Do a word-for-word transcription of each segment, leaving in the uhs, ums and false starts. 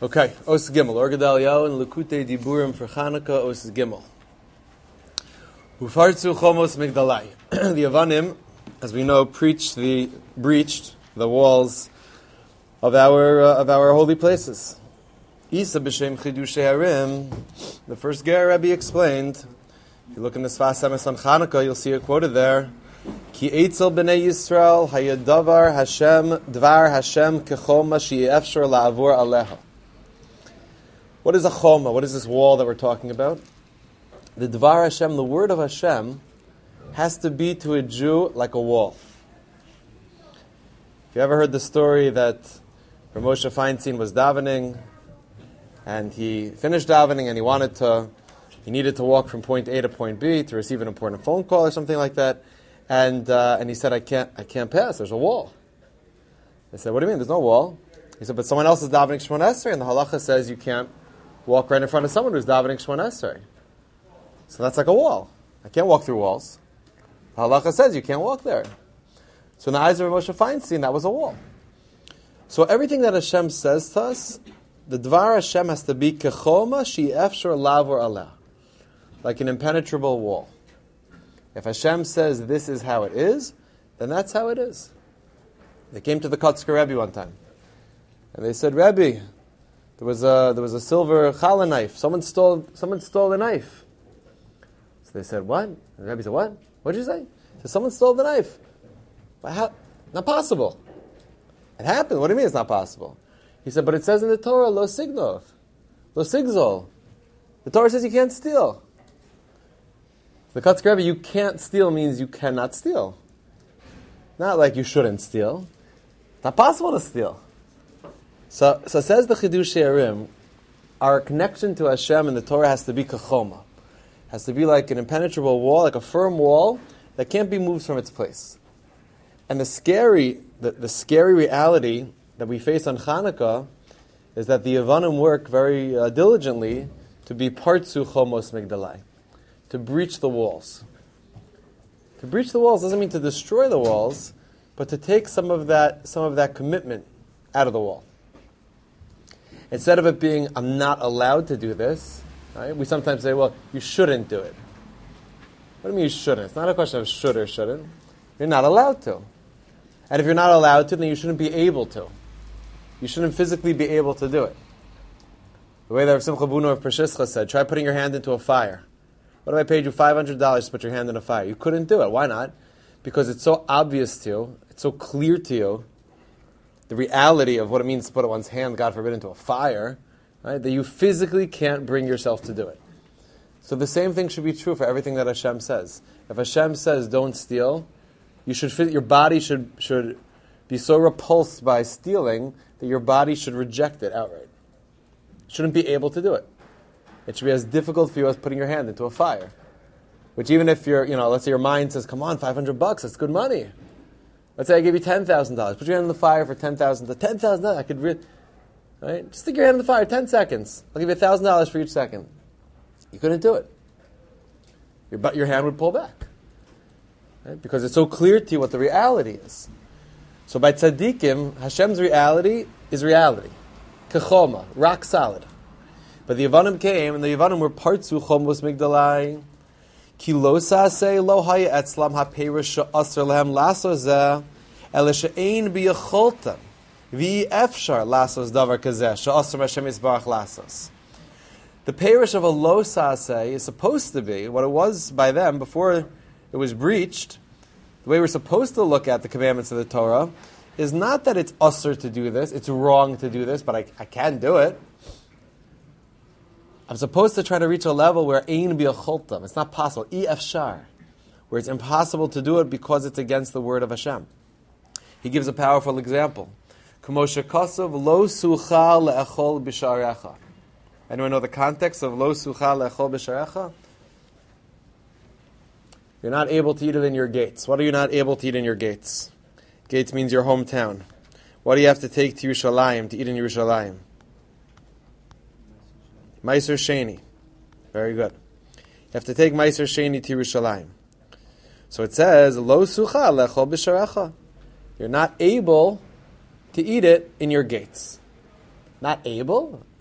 Okay, Os Gimel, Or Gedaliyahu and Likutei Diburim for Chanukah, Os Gimel. Ufartzu Chomos Migdalai. The Avanim, as we know, preached the breached the walls of our uh, of our holy places. Isa b'shem Chidushei Harim, the first Ger Rebbe explained. If you look in the Sfas Emes on Chanukah, you'll see it quoted there. Ki eitzel b'nei Yisrael hayadavar Hashem dvar Hashem kechoma she'efshar la'avur aleha. What is a choma? What is this wall that we're talking about? The Dvar Hashem, the word of Hashem, has to be to a Jew like a wall. If you ever heard the story that Rav Moshe Feinstein was davening, and he finished davening, and he wanted to, he needed to walk from point A to point B to receive an important phone call or something like that, and uh, and he said, "I can't, I can't pass. There's a wall." They said, "What do you mean? There's no wall?" He said, "But someone else is davening Shemona Esrei, and the halacha says you can't walk right in front of someone who's davening Shemona Esrei. So that's like a wall. I can't walk through walls. The halacha says you can't walk there." So in the eyes of Moshe Feinstein, that was a wall. So everything that Hashem says to us, the Dvar Hashem has to be kechoma she'efshar lavor aleh, like an impenetrable wall. If Hashem says this is how it is, then that's how it is. They came to the Kotzker Rebbe one time, and they said, "Rebbe, There was a there was a silver challah knife. Someone stole someone stole the knife." So they said, "What?" And the Rebbe said, "What? What did you say?" He said, "Someone stole the knife." But how? Not possible. It happened. What do you mean it's not possible? He said, "But it says in the Torah, lo signov, lo sigzol. The Torah says you can't steal." The Kotzker Rebbe, you can't steal means you cannot steal. Not like you shouldn't steal. It's not possible to steal. So, so says the Chidushei Harim, our connection to Hashem and the Torah has to be kachoma. Has to be like an impenetrable wall, like a firm wall that can't be moved from its place. And the scary, the, the scary reality that we face on Chanukah is that the Yavanim work very uh, diligently to be partzu chomos migdalai, to breach the walls. To breach the walls doesn't mean to destroy the walls, but to take some of that, some of that commitment out of the wall. Instead of it being, I'm not allowed to do this, right? We sometimes say, well, you shouldn't do it. What do you mean you shouldn't? It's not a question of should or shouldn't. You're not allowed to. And if you're not allowed to, then you shouldn't be able to. You shouldn't physically be able to do it. The way that Rav Simcha Buno of Pershischa said, try putting your hand into a fire. What if I paid you five hundred dollars to put your hand in a fire? You couldn't do it. Why not? Because it's so obvious to you, it's so clear to you, the reality of what it means to put one's hand, God forbid, into a fire, right, that you physically can't bring yourself to do it. So the same thing should be true for everything that Hashem says. If Hashem says don't steal, you should fit, your body should should be so repulsed by stealing that your body should reject it outright. You shouldn't be able to do it. It should be as difficult for you as putting your hand into a fire. Which even if you're, you know, let's say your mind says, come on, five hundred bucks, that's good money. Let's say I give you ten thousand dollars. Put your hand in the fire for ten thousand dollars. ten thousand dollars, I could re- right? Just stick your hand in the fire, ten seconds. I'll give you one thousand dollars for each second. You couldn't do it. Your, but your hand would pull back. Right? Because it's so clear to you what the reality is. So by tzaddikim, Hashem's reality is reality. Kechoma, rock solid. But the Yavanim came, and the Yavanim were partzu chomos migdalai. Ki lo saseh lo haya etzlam ha-perish she'asr lehem lasos zeh ele she'ein biyacholtam v'yi efshar lasos davar kazeh she'asr Hashem yisbarach lasos. The perish of a lo saseh is supposed to be what it was by them before it was breached. The way we're supposed to look at the commandments of the Torah is not that it's usr to do this, it's wrong to do this, but I, I can do it. I'm supposed to try to reach a level where ein biyacholtam, it's not possible, i efshar, where it's impossible to do it because it's against the word of Hashem. He gives a powerful example. K'mo shekasov lo sucha le'echol b'sharecha. Anyone know the context of lo sucha le'echol b'sharecha? You're not able to eat it in your gates. What are you not able to eat in your gates? Gates means your hometown. What do you have to take to Yerushalayim to eat in Yerushalayim? Meiser Sheni. Very good. You have to take Meiser Sheni to Yerushalayim. So it says, Lo sucha lechol b'sharecha. You're not able to eat it in your gates. Not able?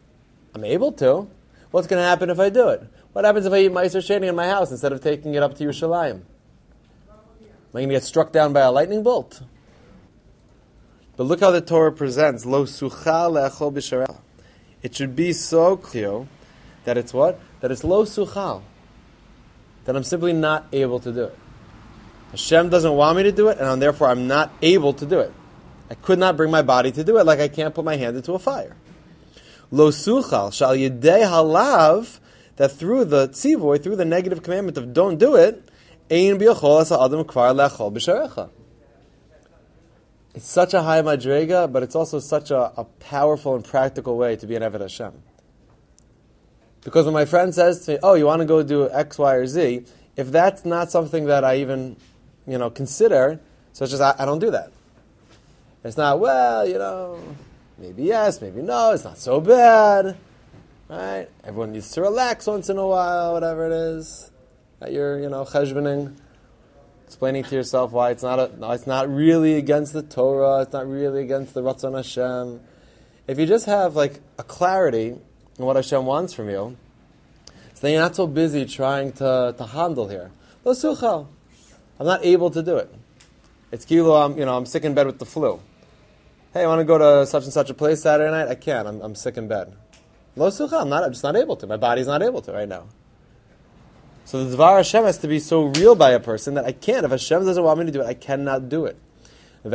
I'm able to. What's going to happen if I do it? What happens if I eat Meiser Sheni in my house instead of taking it up to Yerushalayim? Am I going to get struck down by a lightning bolt? But look how the Torah presents. Lo sucha le'achol b'sharecha. It should be so clear that it's what? That it's lo suchal. That I'm simply not able to do it. Hashem doesn't want me to do it, and therefore I'm not able to do it. I could not bring my body to do it, like I can't put my hand into a fire. Lo suchal shal yedei halav, that through the tzivoy, through the negative commandment of don't do it, ein b'yachol as ha'adam kvar le'achol b'sharecha. It's such a high madrega, but it's also such a, a powerful and practical way to be an Eved Hashem. Because when my friend says to me, oh, you want to go do X, Y, or Z, if that's not something that I even, you know, consider, so it's just, I, I don't do that. It's not, well, you know, maybe yes, maybe no, it's not so bad, right? Everyone needs to relax once in a while, whatever it is that you're, you know, cheshboning. Explaining to yourself why it's not a, no, it's not really against the Torah, it's not really against the Ratzon Hashem. If you just have like a clarity in what Hashem wants from you, so then you're not so busy trying to, to handle here. Lo suchal. I'm not able to do it. It's kilo, I'm, you know, I'm sick in bed with the flu. Hey, I want to go to such and such a place Saturday night? I can't, I'm, I'm sick in bed. Lo suchal, I'm not, I'm just not able to. My body's not able to right now. So the Dvar Hashem has to be so real by a person that I can't. If Hashem doesn't want me to do it, I cannot do it. And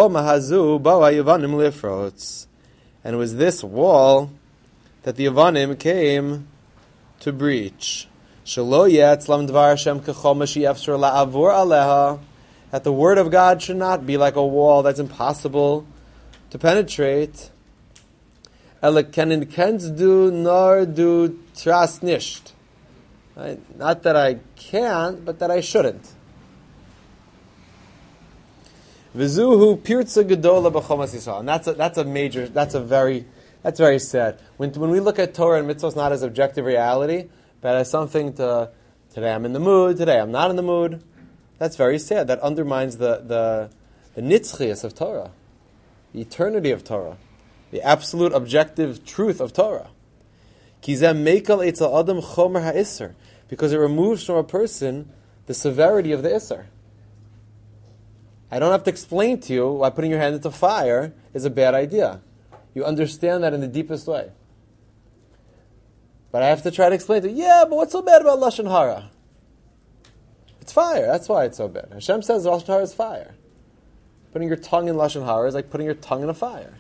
it was this wall that the Yavanim came to breach. That the word of God should not be like a wall that's impossible to penetrate. Right? Not that I can't, but that I shouldn't. V'zuhu pirza gedola b'chomas Yisrael, and that's a, that's a major, that's a very, that's very sad. When when we look at Torah and mitzvahs not as objective reality, but as something to, today I'm in the mood, today I'm not in the mood, that's very sad. That undermines the the the nitzchias of Torah, the eternity of Torah, the absolute objective truth of Torah. Kizem meikal etzel adam chomer ha'isser. Because it removes from a person the severity of the Isser. I don't have to explain to you why putting your hand into fire is a bad idea. You understand that in the deepest way. But I have to try to explain to you, yeah, but what's so bad about Lashon Hara? It's fire, that's why it's so bad. Hashem says Lashon Hara is fire. Putting your tongue in Lashon Hara is like putting your tongue in a fire.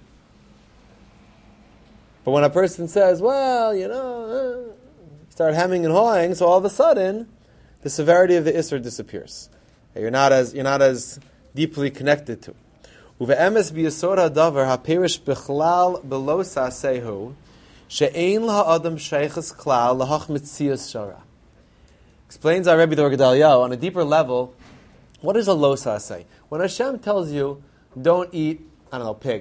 But when a person says, well, you know... Uh, start hemming and hawing, so all of a sudden, the severity of the Isser disappears. You're not as you're not as deeply connected to. Uve'emes b'yesod hadavar ha'perish b'chlal below sa'sehu she'ein la'adam sheiches klal lahach mitzias shara. Explains our Rebbe the Gedaliah on a deeper level. What is a lo sa'seh? When Hashem tells you, don't eat, I don't know, pig.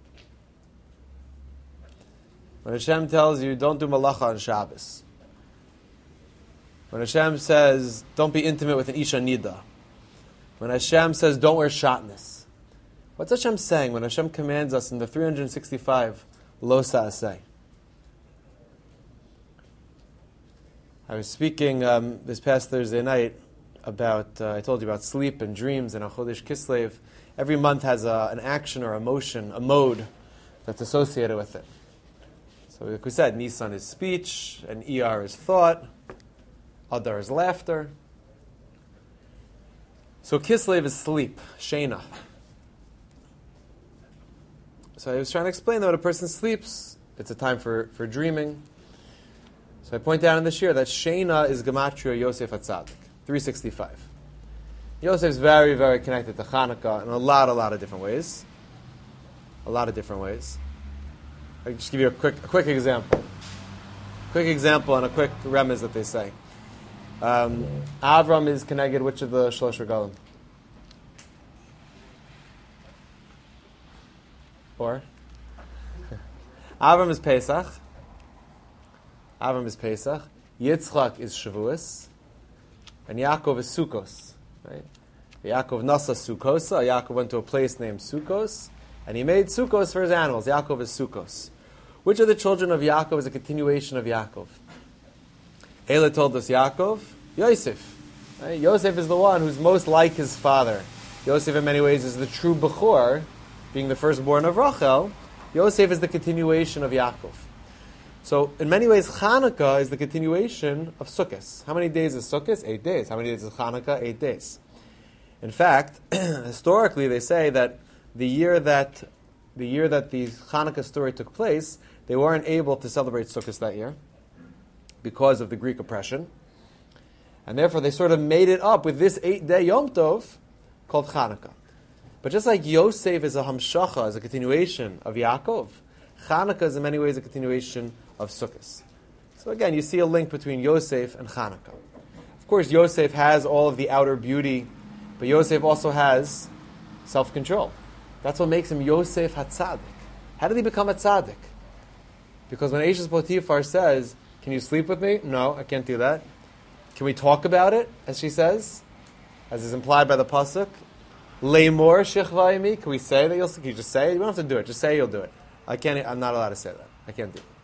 When Hashem tells you, don't do malacha on Shabbos. When Hashem says, don't be intimate with an Isha Nida. When Hashem says, don't wear shatnez. What's Hashem saying when Hashem commands us in the three hundred sixty-five Lo Sa'aseh? I was speaking um, this past Thursday night about, uh, I told you about sleep and dreams and Chodesh Kislev. Every month has a, an action or emotion, a mode that's associated with it. So like we said, Nisan is speech, and Iyar is thought, Adar is laughter. So Kislev is sleep, Shena. So I was trying to explain that when a person sleeps, it's a time for, for dreaming. So I point out in this year that Shena is Gematria Yosef HaTzadik, three sixty-five. Yosef is very, very connected to Hanukkah in a lot, a lot of different ways. A lot of different ways. I'll just give you a quick, a quick example. Quick example and a quick remez that they say. Um, Avram is connected which of the Shlosh Regalim? Or? Avram is Pesach. Avram is Pesach. Yitzchak is Shavuos. And Yaakov is Sukkos. Right? Yaakov nasa Sukkosa. Yaakov went to a place named Sukkos. And he made Sukkos for his animals. Yaakov is Sukkos. Which of the children of Yaakov is a continuation of Yaakov? Ela told us Yaakov, Yosef. Right? Yosef is the one who's most like his father. Yosef in many ways is the true Bechor, being the firstborn of Rachel. Yosef is the continuation of Yaakov. So in many ways Chanukah is the continuation of Sukkot. How many days is Sukkot? Eight days. How many days is Chanukah? Eight days. In fact, historically they say that the year that the year that the Chanukah story took place, they weren't able to celebrate Sukkot that year because of the Greek oppression. And therefore they sort of made it up with this eight-day Yom Tov called Chanukah. But just like Yosef is a Hamshacha, is a continuation of Yaakov, Chanukah is in many ways a continuation of Sukkot. So again, you see a link between Yosef and Chanukah. Of course, Yosef has all of the outer beauty, but Yosef also has self-control. That's what makes him Yosef HaTzadik. How did he become a tzaddik? Because when Eishes Potiphar says, "Can you sleep with me?" No, I can't do that. Can we talk about it, as she says, as is implied by the pasuk? Leimor shechvayimi. Can we say that you'll? Can you just say it? You don't have to do it. Just say you'll do it. I can't. I'm not allowed to say that. I can't do it.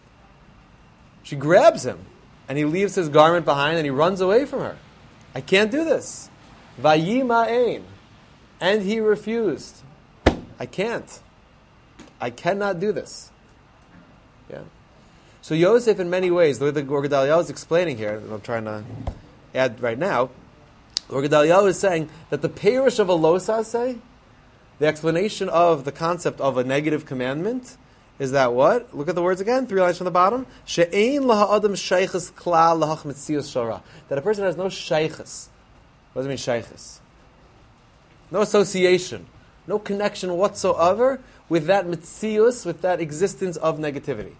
She grabs him, and he leaves his garment behind, and he runs away from her. I can't do this. Vayima'ain, and he refused. I can't. I cannot do this. Yeah. So Yosef, in many ways, the way the Or Gedaliyahu is explaining here, and I'm trying to add right now, Or Gedaliyahu is saying that the perish of a losase, the explanation of the concept of a negative commandment, is that what? Look at the words again, three lines from the bottom. She'ein laha'adam shaychus klal lahach metzius shara. That a person has no shaychus. What does it mean, shaychus? No association, no connection whatsoever with that metzius, with that existence of negativity.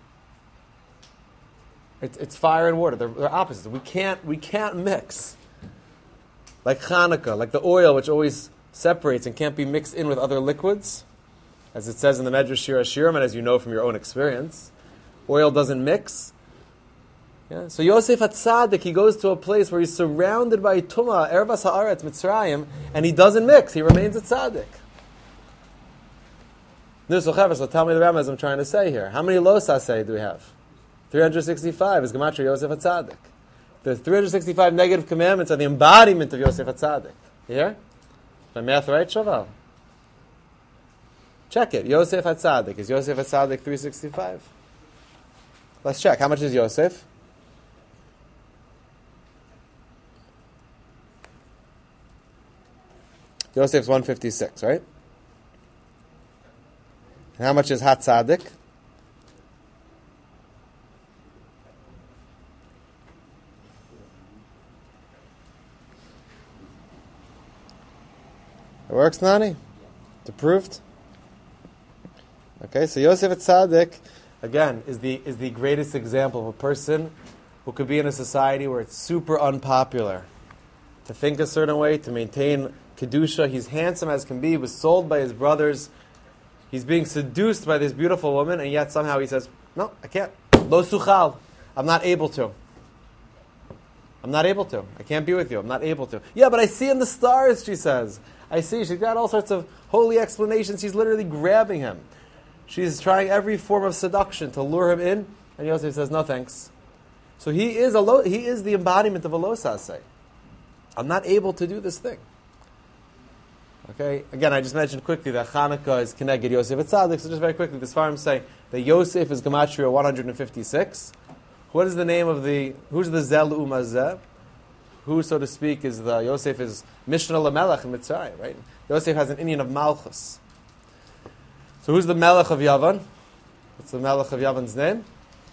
It's, it's fire and water. They're, they're opposites. We can't, we can't mix. Like Chanukah, like the oil which always separates and can't be mixed in with other liquids, as it says in the Medrash Shir HaShirim, and as you know from your own experience, oil doesn't mix. Yeah? So Yosef HaTzadik, he goes to a place where he's surrounded by Tumah, Ervas Ha'aretz, Mitzrayim, and he doesn't mix. He remains a tzaddik. So tell me the Rambam, as I'm trying to say here. How many losasei do we have? three hundred sixty-five is Gematria Yosef HaTzadik. The three hundred sixty-five negative commandments are the embodiment of Yosef HaTzadik. You hear? My math right, Shaval? Check it. Yosef HaTzadik. Is Yosef HaTzadik three hundred sixty-five? Let's check. How much is Yosef? Yosef's one hundred fifty-six, right? And how much is HaTzadik? It works, Nani? It's approved? Okay, so Yosef HaTzadik, again, is the is the greatest example of a person who could be in a society where it's super unpopular to think a certain way, to maintain Kedusha. He's handsome as can be, he was sold by his brothers. He's being seduced by this beautiful woman, and yet somehow he says, no, I can't. Lo suchal. I'm not able to. I'm not able to. I can't be with you. I'm not able to. Yeah, but I see in the stars, she says. I see. She's got all sorts of holy explanations. She's literally grabbing him. She's trying every form of seduction to lure him in, and Yosef says, no thanks. So he is a lo- he is the embodiment of a losasei. I'm not able to do this thing. Okay, again, I just mentioned quickly that Chanukah is Keneged Yosef HaTzadik, so just very quickly, the Sfarim say that Yosef is Gematria one hundred fifty-six. What is the name of the, who's the Zel Umazeh? Who, so to speak, is the, Yosef is Mishnah Lamelech in Mitzrayim, right? Yosef has an Indian of Malchus. So who's the Melech of Yavan? What's the Melech of Yavan's name?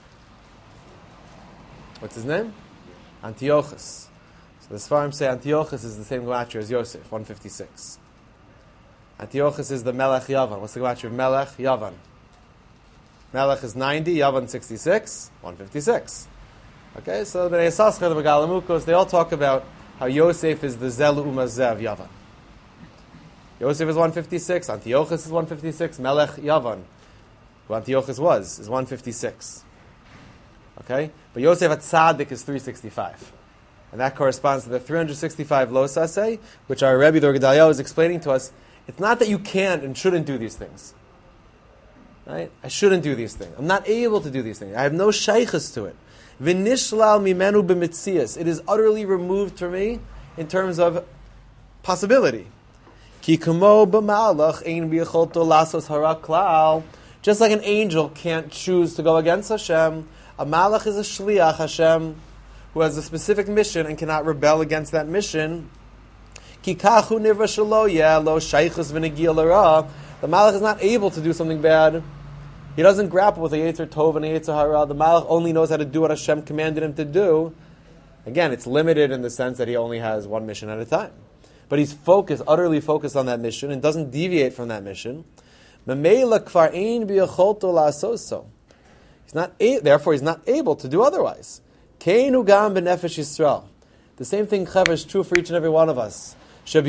What's his name? Antiochus. So the Sfarim say Antiochus is the same Gematria as Yosef, one hundred fifty-six. Antiochus is the Melech Yavan. What's the Gematria of Melech? Yavan. Melech is ninety, Yavan sixty-six, one hundred fifty-six. Okay, so the Bnei Yissaschar, the Megalamukos, they all talk about how Yosef is the Zelu Umazeh of Yavan. Yosef is one hundred fifty-six, Antiochus is one hundred fifty-six, Melech Yavan, who Antiochus was, is one hundred fifty-six. Okay? But Yosef HaTzadik is three hundred sixty-five. And that corresponds to the three hundred sixty-five losasei, which our Rebbe, the Or Gedaliyahu, is explaining to us. It's not that you can't and shouldn't do these things. Right? I shouldn't do these things. I'm not able to do these things. I have no shaykhs to it. V'nishlal mimenu b'mitzias. It is utterly removed from me in terms of possibility. Ki kamo b'malach ein b'yacholto lasos hara klal. Just like an angel can't choose to go against Hashem, a malach is a shliach Hashem who has a specific mission and cannot rebel against that mission. Ki kachu nivra shelo yeh lo shaychus v'negia l'ra. The malach is not able to do something bad. He doesn't grapple with a Yetzer Tov and a Yetzer Hara. The malach only knows how to do what Hashem commanded him to do. Again, it's limited in the sense that he only has one mission at a time. But he's focused, utterly focused on that mission and doesn't deviate from that mission. He's not a- therefore, he's not able to do otherwise. The same thing, Chaver, is true for each and every one of us. The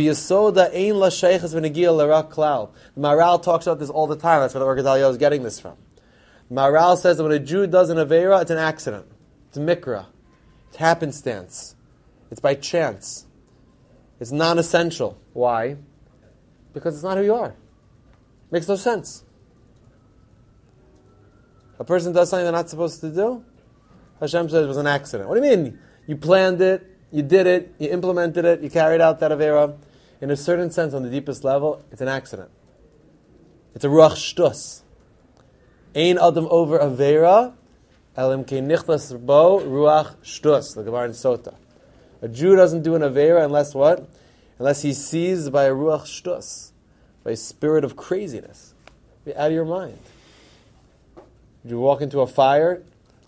Maharal talks about this all the time. That's where the Or Gedalia is getting this from. The Maharal says that when a Jew does an Aveira, it's an accident. It's a mikra. It's happenstance. It's by chance. It's non-essential. Why? Because it's not who you are. Makes no sense. A person does something they're not supposed to do, Hashem says it was an accident. What do you mean? You planned it, you did it, you implemented it, you carried out that Avera. In a certain sense, on the deepest level, it's an accident. It's a ruach shtus. Ein adam over Avera, elim ke nichlas bo ruach shtus. The Gemara in Sota. A Jew doesn't do an Avera unless what? Unless he's seized by a ruach shtus, by a spirit of craziness. Be out of your mind. Would you walk into a fire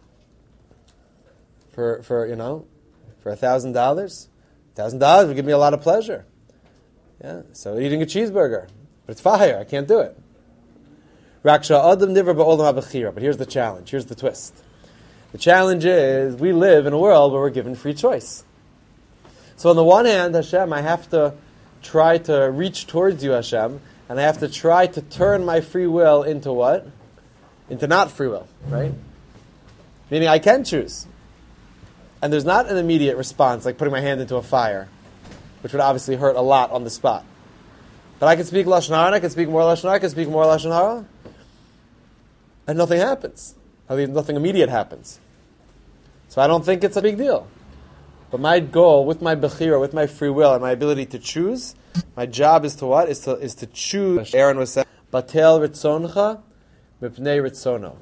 for, for you know, for a thousand dollars? A thousand dollars would give me a lot of pleasure. Yeah, so eating a cheeseburger, but it's fire. I can't do it. Raksha adam niver ba'olam habechira. But here's the challenge. Here's the twist. The challenge is we live in a world where we're given free choice. So on the one hand, Hashem, I have to try to reach towards you, Hashem, and I have to try to turn my free will into what? Into not free will, right? Meaning I can choose. And there's not an immediate response, like putting my hand into a fire, which would obviously hurt a lot on the spot. But I can speak Lashon Hara, and I can speak more Lashon Hara, I can speak more Lashon Hara, and nothing happens. At least nothing immediate happens. So I don't think it's a big deal. But my goal, with my Bechira, with my free will, and my ability to choose, my job is to what? Is to is to choose. Aaron was saying, Batel Ritzoncha, Mipnei Ritzono.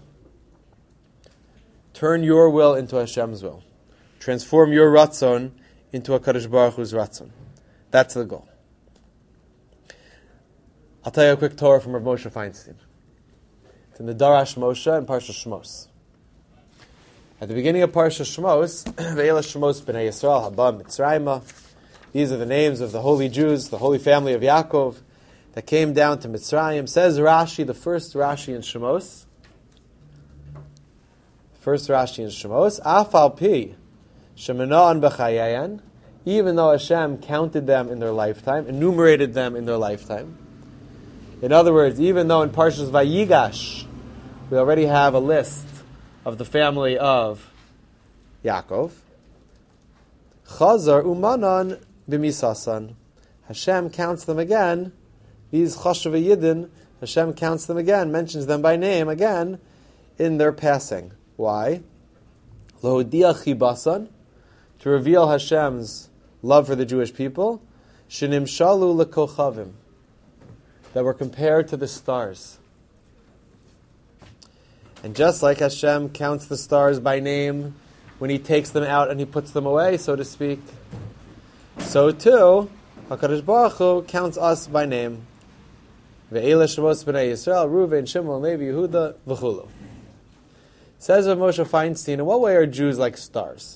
Turn your will into Hashem's will. Transform your Ratzon into a Kadosh Baruch Hu's Ratzon. That's the goal. I'll tell you a quick Torah from Rav Moshe Feinstein. It's in the Darash Moshe and Parsha Shmos. At the beginning of Parsha Shmos, Ve'ela Shmos B'nai Yisrael Haba Mitzrayma. These are the names of the holy Jews, the holy family of Yaakov, that came down to Mitzrayim. Says Rashi, the first Rashi in Shmos. First Rashi in Shmos. Afal Pi Shemanoan B'chayayan. Even though Hashem counted them in their lifetime, enumerated them in their lifetime. In other words, even though in Parshas Vayigash we already have a list of the family of Yaakov, Chazar Umanan B'misasan. Hashem counts them again. These Chashav Yidden, Hashem counts them again, mentions them by name again in their passing. Why? Lohodia Chibasan, to reveal Hashem's love for the Jewish people. Shenim Shalu Lekochavim, that were compared to the stars. And just like Hashem counts the stars by name when He takes them out and He puts them away, so to speak, so too, HaKadosh Baruch Hu counts us by name. Ve'ela Shemos B'nai Yisrael, Reuven, Shimon, Levi, Yehuda, V'chulu. Says Rav Moshe Feinstein, in what way are Jews like stars?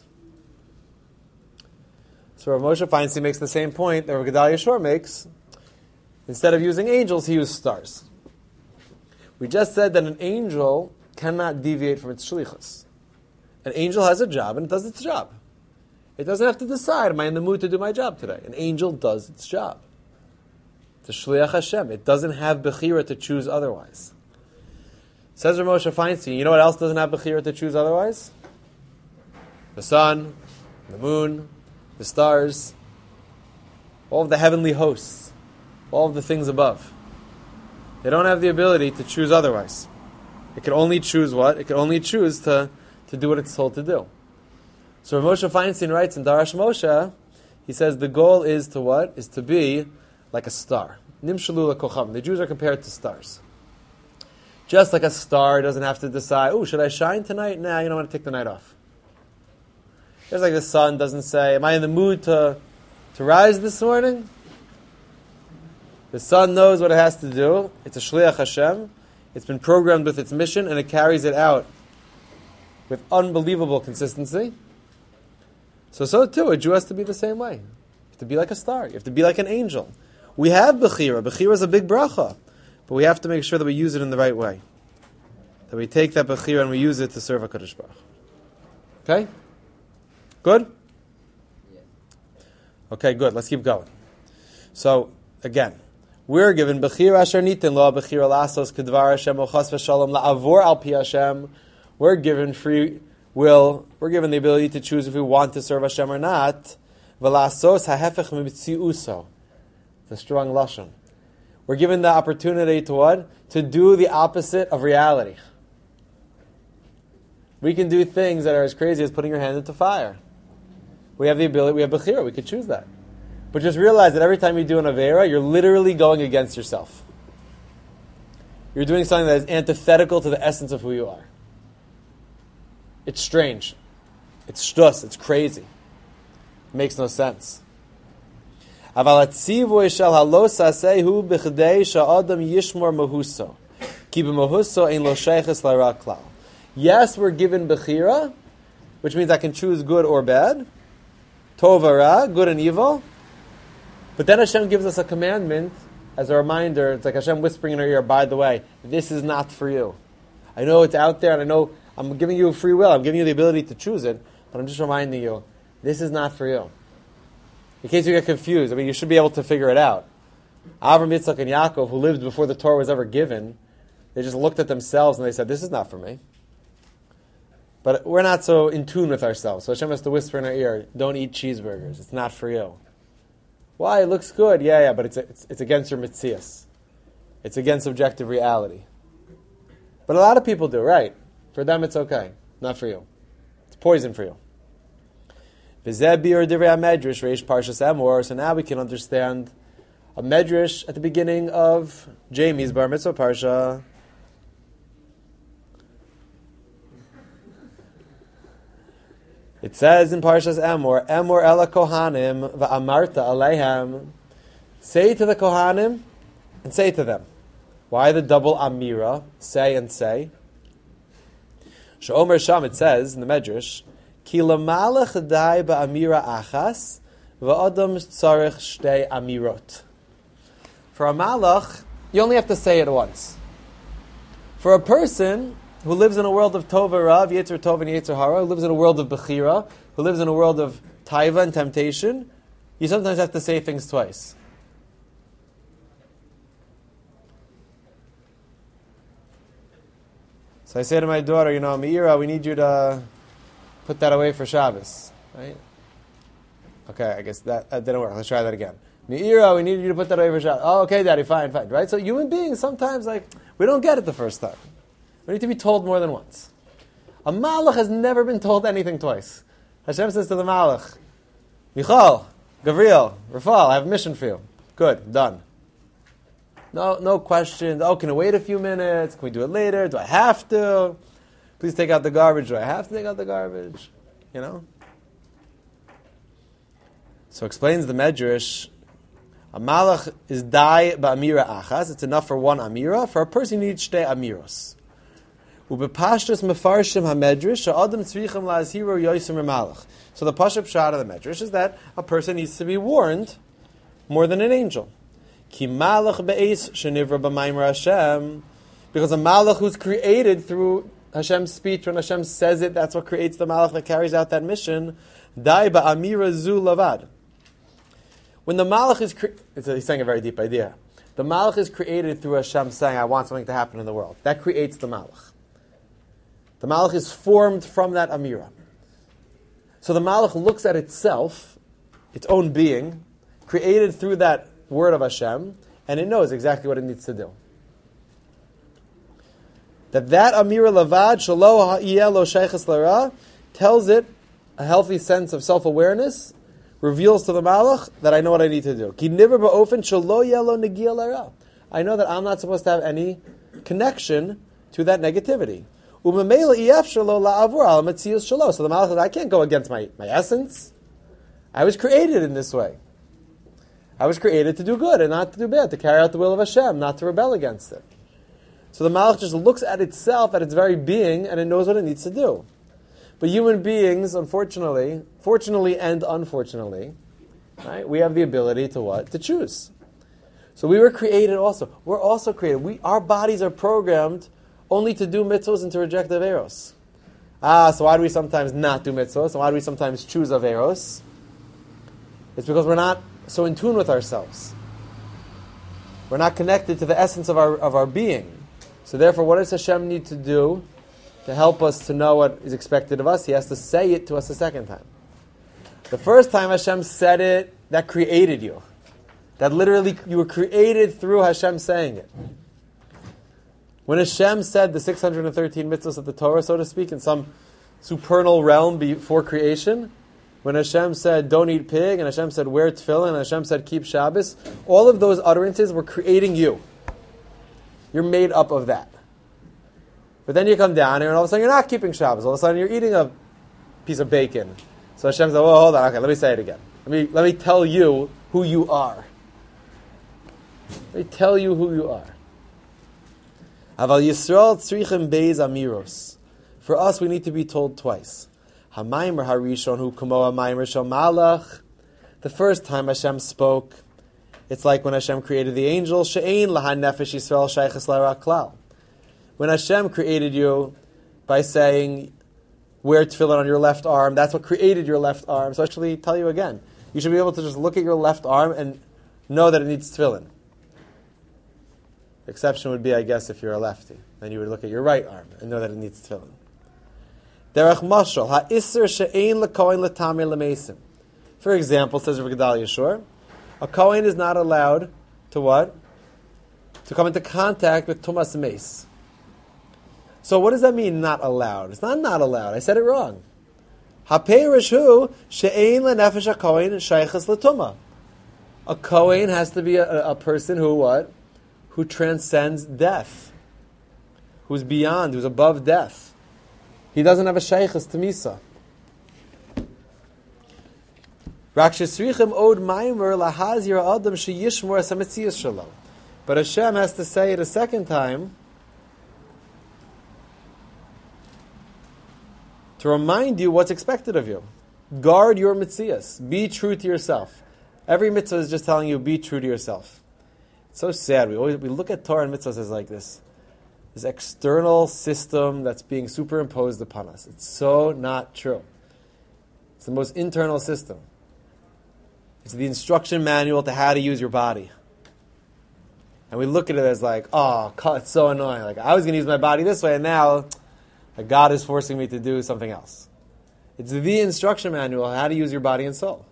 So Rav Moshe Feinstein makes the same point that Rav Gedalia Shor makes. Instead of using angels, he used stars. We just said that an angel cannot deviate from its shlichus. An angel has a job and it does its job. It doesn't have to decide, am I in the mood to do my job today? An angel does its job. It's a shliach Hashem. It doesn't have bechira to choose otherwise. Says Rav Moshe Feinstein, you know what else doesn't have bechira to choose otherwise? The sun, the moon, the stars, all of the heavenly hosts, all of the things above. They don't have the ability to choose otherwise. It can only choose what? It can only choose to, to do what it's told to do. So Moshe Feinstein writes in Darash Moshe, he says the goal is to what? Is to be like a star. Nimshalu lekocham. The Jews are compared to stars. Just like a star doesn't have to decide, oh, should I shine tonight? Nah, you don't want to take the night off. Just like the sun doesn't say, am I in the mood to, to rise this morning? The sun knows what it has to do. It's a shliach Hashem. It's been programmed with its mission, and it carries it out with unbelievable consistency. So, so too, a Jew has to be the same way. You have to be like a star. You have to be like an angel. We have Bechira. Bechira is a big bracha. But we have to make sure that we use it in the right way. That we take that Bechira and we use it to serve HaKadosh Baruch. Okay? Good? Okay, good. Let's keep going. So, again, we're given Bechira Asher Nitin Lo, Bechira Lasos, Kedvar Hashem, Ochas V'Shalom, La'avor Al Pi Hashem. We're given free will. We're given the ability to choose if we want to serve Hashem or not. V'Lasos Ha'hefech M'Mitziuso. It's a strong lashon. We're given the opportunity to what? To do the opposite of reality. We can do things that are as crazy as putting your hand into fire. We have the ability, we have Bechira, we could choose that. But just realize that every time you do an Aveira, you're literally going against yourself. You're doing something that is antithetical to the essence of who you are. It's strange. It's shtus, it's crazy. It makes no sense. Yes, we're given Bechira, which means I can choose good or bad, Tov or Ra, good and evil. But then Hashem gives us a commandment as a reminder. It's like Hashem whispering in our ear, by the way, this is not for you. I know it's out there, and I know I'm giving you free will, I'm giving you the ability to choose it, but I'm just reminding you, this is not for you. In case you get confused, I mean, you should be able to figure it out. Avram, Yitzchak, and Yaakov, who lived before the Torah was ever given, they just looked at themselves and they said, this is not for me. But we're not so in tune with ourselves. So Hashem has to whisper in our ear, don't eat cheeseburgers. It's not for you. Why? It looks good. Yeah, yeah, but it's it's, it's against your mitzias. It's against objective reality. But a lot of people do, right? For them it's okay. Not for you. It's poison for you. So now we can understand a medrash at the beginning of Jamie's Bar Mitzvah Parsha. It says in Parshas Emor, Emor ela kohanim va'amarta aleihem. Say to the kohanim and say to them. Why the double amira? Say and say. She'omer Sham, it says in the medrash, Ki lamalach dai ba'amira achas, va'adam tzarech shtei amirot. For a malach, you only have to say it once. For a person who lives in a world of Tov and Rav, Yetzer Tov and Yetzer Hara, who lives in a world of Bechira, who lives in a world of Taiva and temptation, you sometimes have to say things twice. So I say to my daughter, you know, Meira, we need you to put that away for Shabbos, right? Okay, I guess that, that didn't work. Let's try that again. Meira, we need you to put that away for Shabbos. Oh, okay, Daddy, fine, fine. Right? So human beings, sometimes, like, we don't get it the first time. We need to be told more than once. A malach has never been told anything twice. Hashem says to the malach, Michal, Gabriel, Rafal, I have a mission for you. Good, done. No, no questions. Oh, can I wait a few minutes? Can we do it later? Do I have to? Please take out the garbage. Do I have to take out the garbage? You know? So explains the Medrash, a malach is dai ba'amira achas. It's enough for one amira. For a person, you need shtei amiros. Ubepashtas mefarshim hamedrash ha'adam tzrichim la'azhiro yosim malach. So the pashup shot of the Medrash is that a person needs to be warned more than an angel. Ki malach be'es shenivra b'maimer Hashem, because a malach who's created through Hashem's speech, when Hashem says it, that's what creates the malach that carries out that mission. Dai ba'amira zu lavad. When the malach is, cre- he's saying a very deep idea. The malach is created through Hashem saying, I want something to happen in the world. That creates the malach. The malach is formed from that amira. So the malach looks at itself, its own being, created through that word of Hashem, and it knows exactly what it needs to do. that that Amira Lavad Shalo Ha'iyelo Sheiches Lara tells it a healthy sense of self-awareness, reveals to the Malach that I know what I need to do. Ki niver ba'ofen shelo yelo negia lara. I know that I'm not supposed to have any connection to that negativity. Umemela iyaf shelo la'avur al metzius shelo. So the Malach says, I can't go against my, my essence. I was created in this way. I was created to do good and not to do bad, to carry out the will of Hashem, not to rebel against it. So the Malach just looks at itself, at its very being, and it knows what it needs to do. But human beings, unfortunately, fortunately and unfortunately, right, we have the ability to what? To choose. So we were created also. We're also created. We, our bodies are programmed only to do mitzvahs and to reject averos. Ah, so why do we sometimes not do mitzvahs? And why do we sometimes choose averos? It's because we're not so in tune with ourselves. We're not connected to the essence of our of our being. So therefore, what does Hashem need to do to help us to know what is expected of us? He has to say it to us a second time. The first time Hashem said it, that created you. That literally, you were created through Hashem saying it. When Hashem said the six hundred thirteen mitzvahs of the Torah, so to speak, in some supernal realm before creation, when Hashem said, don't eat pig, and Hashem said, wear tefillin, and Hashem said, keep Shabbos, all of those utterances were creating you. You're made up of that. But then you come down here, and all of a sudden you're not keeping Shabbos. All of a sudden you're eating a piece of bacon. So Hashem said, well, hold on, okay, let me say it again. Let me, let me tell you who you are. Let me tell you who you are. Aval Yisrael tzrichem beis amiros. For us, we need to be told twice. Hamaymer harishon hu kamo hamaymer shel malach. The first time Hashem spoke, it's like when Hashem created the angels. She'ein lahan nefesh Yisrael shayches l'ra klal. When Hashem created you by saying, wear tefillin on your left arm, that's what created your left arm. So actually, tell you again, you should be able to just look at your left arm and know that it needs tefillin. The exception would be, I guess, if you're a lefty. Then you would look at your right arm and know that it needs tefillin. Derech mashal, ha'isr she'ein l'kohen l'tamir l'meisim. For example, says Rav Gedalia Yeshur, a kohen is not allowed to what? To come into contact with tumas meis. So what does that mean, not allowed? It's not not allowed. I said it wrong. Ha'peirish hu she'ein l'nefesh ha'kohen shayches l'tumah. A kohen has to be a, a person who what? Who transcends death. Who's beyond, who's above death. He doesn't have a shayches to misa. Rakshesrichem od maimer lahazir adam sheyishmor asametzias shalom. But Hashem has to say it a second time to remind you what's expected of you. Guard your mitzias. Be true to yourself. Every mitzvah is just telling you, be true to yourself. It's so sad. We always we look at Torah and mitzvahs as like this. This external system that's being superimposed upon us. It's so not true. It's the most internal system. It's the instruction manual to how to use your body. And we look at it as like, oh, it's so annoying. Like, I was going to use my body this way, and now like, God is forcing me to do something else. It's the instruction manual on how to use your body and soul.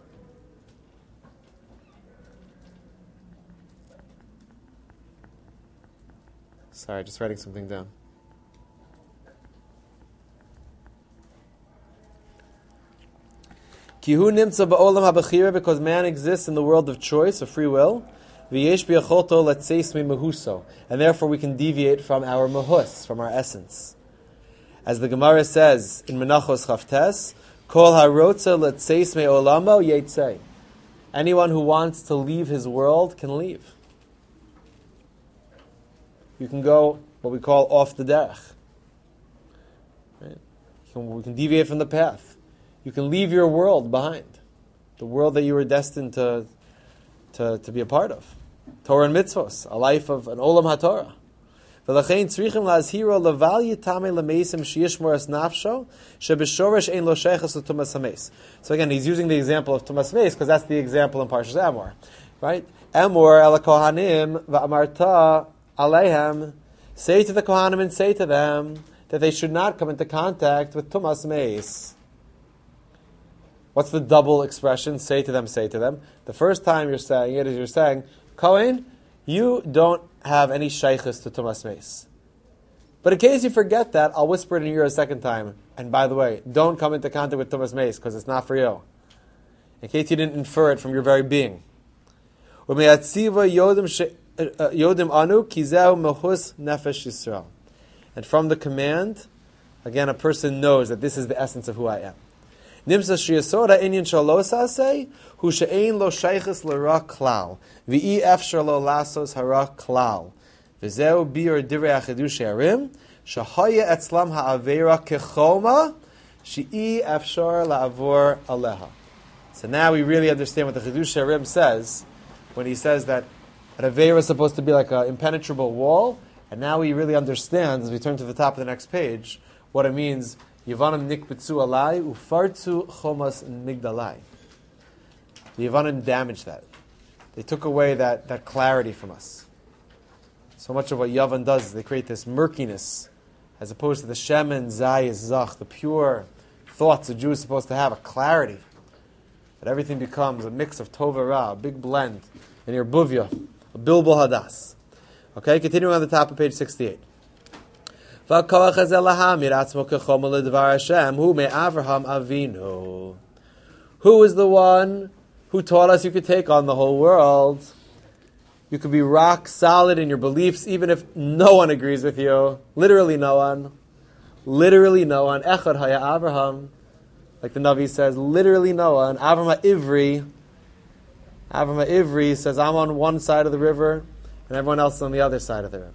Sorry, just writing something down. Kihu nimtza ba'olam habachira, because man exists in the world of choice, of free will. V'yesh bi'achoto letzeis mehuso, and therefore we can deviate from our mahus, from our essence. As the Gemara says in Menachos Chavtes, Kol harotza letzeis me'olamo yetzei. Anyone who wants to leave his world can leave. You can go what we call off the derech. Right? You can, we can deviate from the path. You can leave your world behind, the world that you were destined to, to, to be a part of. Torah and mitzvos, a life of an olam haTorah. V'lachein tzrichim la'azhiro leval yitame lemeisim sheyishmor es nafsho shebeshoresh ein lo sheiches l'tumas hameis. So again, he's using the example of tumas meis because that's the example in Parshas Emor, right? Emor el kohanim va'amarta Aleihem, say to the Kohanim and say to them that they should not come into contact with Tumas Meis. What's the double expression? Say to them, say to them. The first time you're saying it is you're saying, Kohen, you don't have any shaykhs to Tumas Meis. But in case you forget that, I'll whisper it in your ear a second time. And by the way, don't come into contact with Tumas Meis, because it's not for you. In case you didn't infer it from your very being. And from the command, again, a person knows that this is the essence of who I am. Nimsa shiyasora inyan shalosa say hu she'ein lo shaychus l'ra klal v'i efshar lo lasos hara klal v'zeu biur divrei achidush harim shahaya etzlam ha'avera kechoma she'i efshar la'avor aleha. So now we really understand what the Chidush Harim says when he says that an avera is supposed to be like an impenetrable wall, and now we really understand, as we turn to the top of the next page, what it means. Yevanim nikbitzu alai ufartzu chomas migdalai. The Yevanim damaged that. They took away that, that clarity from us. So much of what Yavan does is they create this murkiness, as opposed to the shemen zayis zach, the pure thoughts a Jew is supposed to have, a clarity. That everything becomes a mix of tova ra, a big blend in your buvya, a bilbul hadas. Okay, continuing on the top of page sixty-eight. Who is the one who taught us you could take on the whole world? You could be rock solid in your beliefs even if no one agrees with you. Literally no one. Literally no one. Echad haya Avraham. Like the Navi says, literally no one. Avraham Ivri. Avraham Ivri says, I'm on one side of the river and everyone else is on the other side of the river.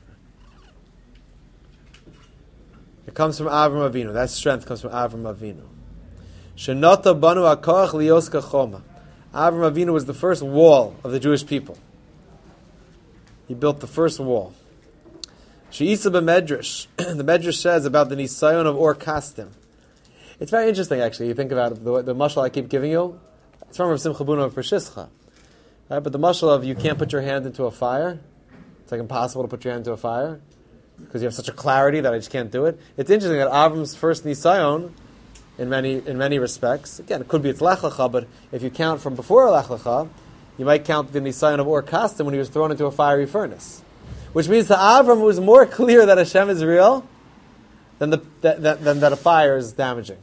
It comes from Avram Avinu. That strength comes from Avram Avinu. Shenata banu hakoach lios kachoma. Avram Avinu was the first wall of the Jewish people. He built the first wall. She'isa b'medrash. The Medrash says about the Nisayon of Or Kastim. It's very interesting, actually. You think about it, the, the mashal I keep giving you. It's from Rav Simcha Buno of Pershischa. Right? But the mashal of you can't put your hand into a fire. It's like impossible to put your hand into a fire, because you have such a clarity that I just can't do it. It's interesting that Avram's first Nisayon, in many in many respects, again, it could be it's Lech Lecha, but if you count from before Lech Lecha, you might count the Nisayon of Or Kastim when he was thrown into a fiery furnace. Which means to Avram it was more clear that Hashem is real than, the, that, that, than that a fire is damaging.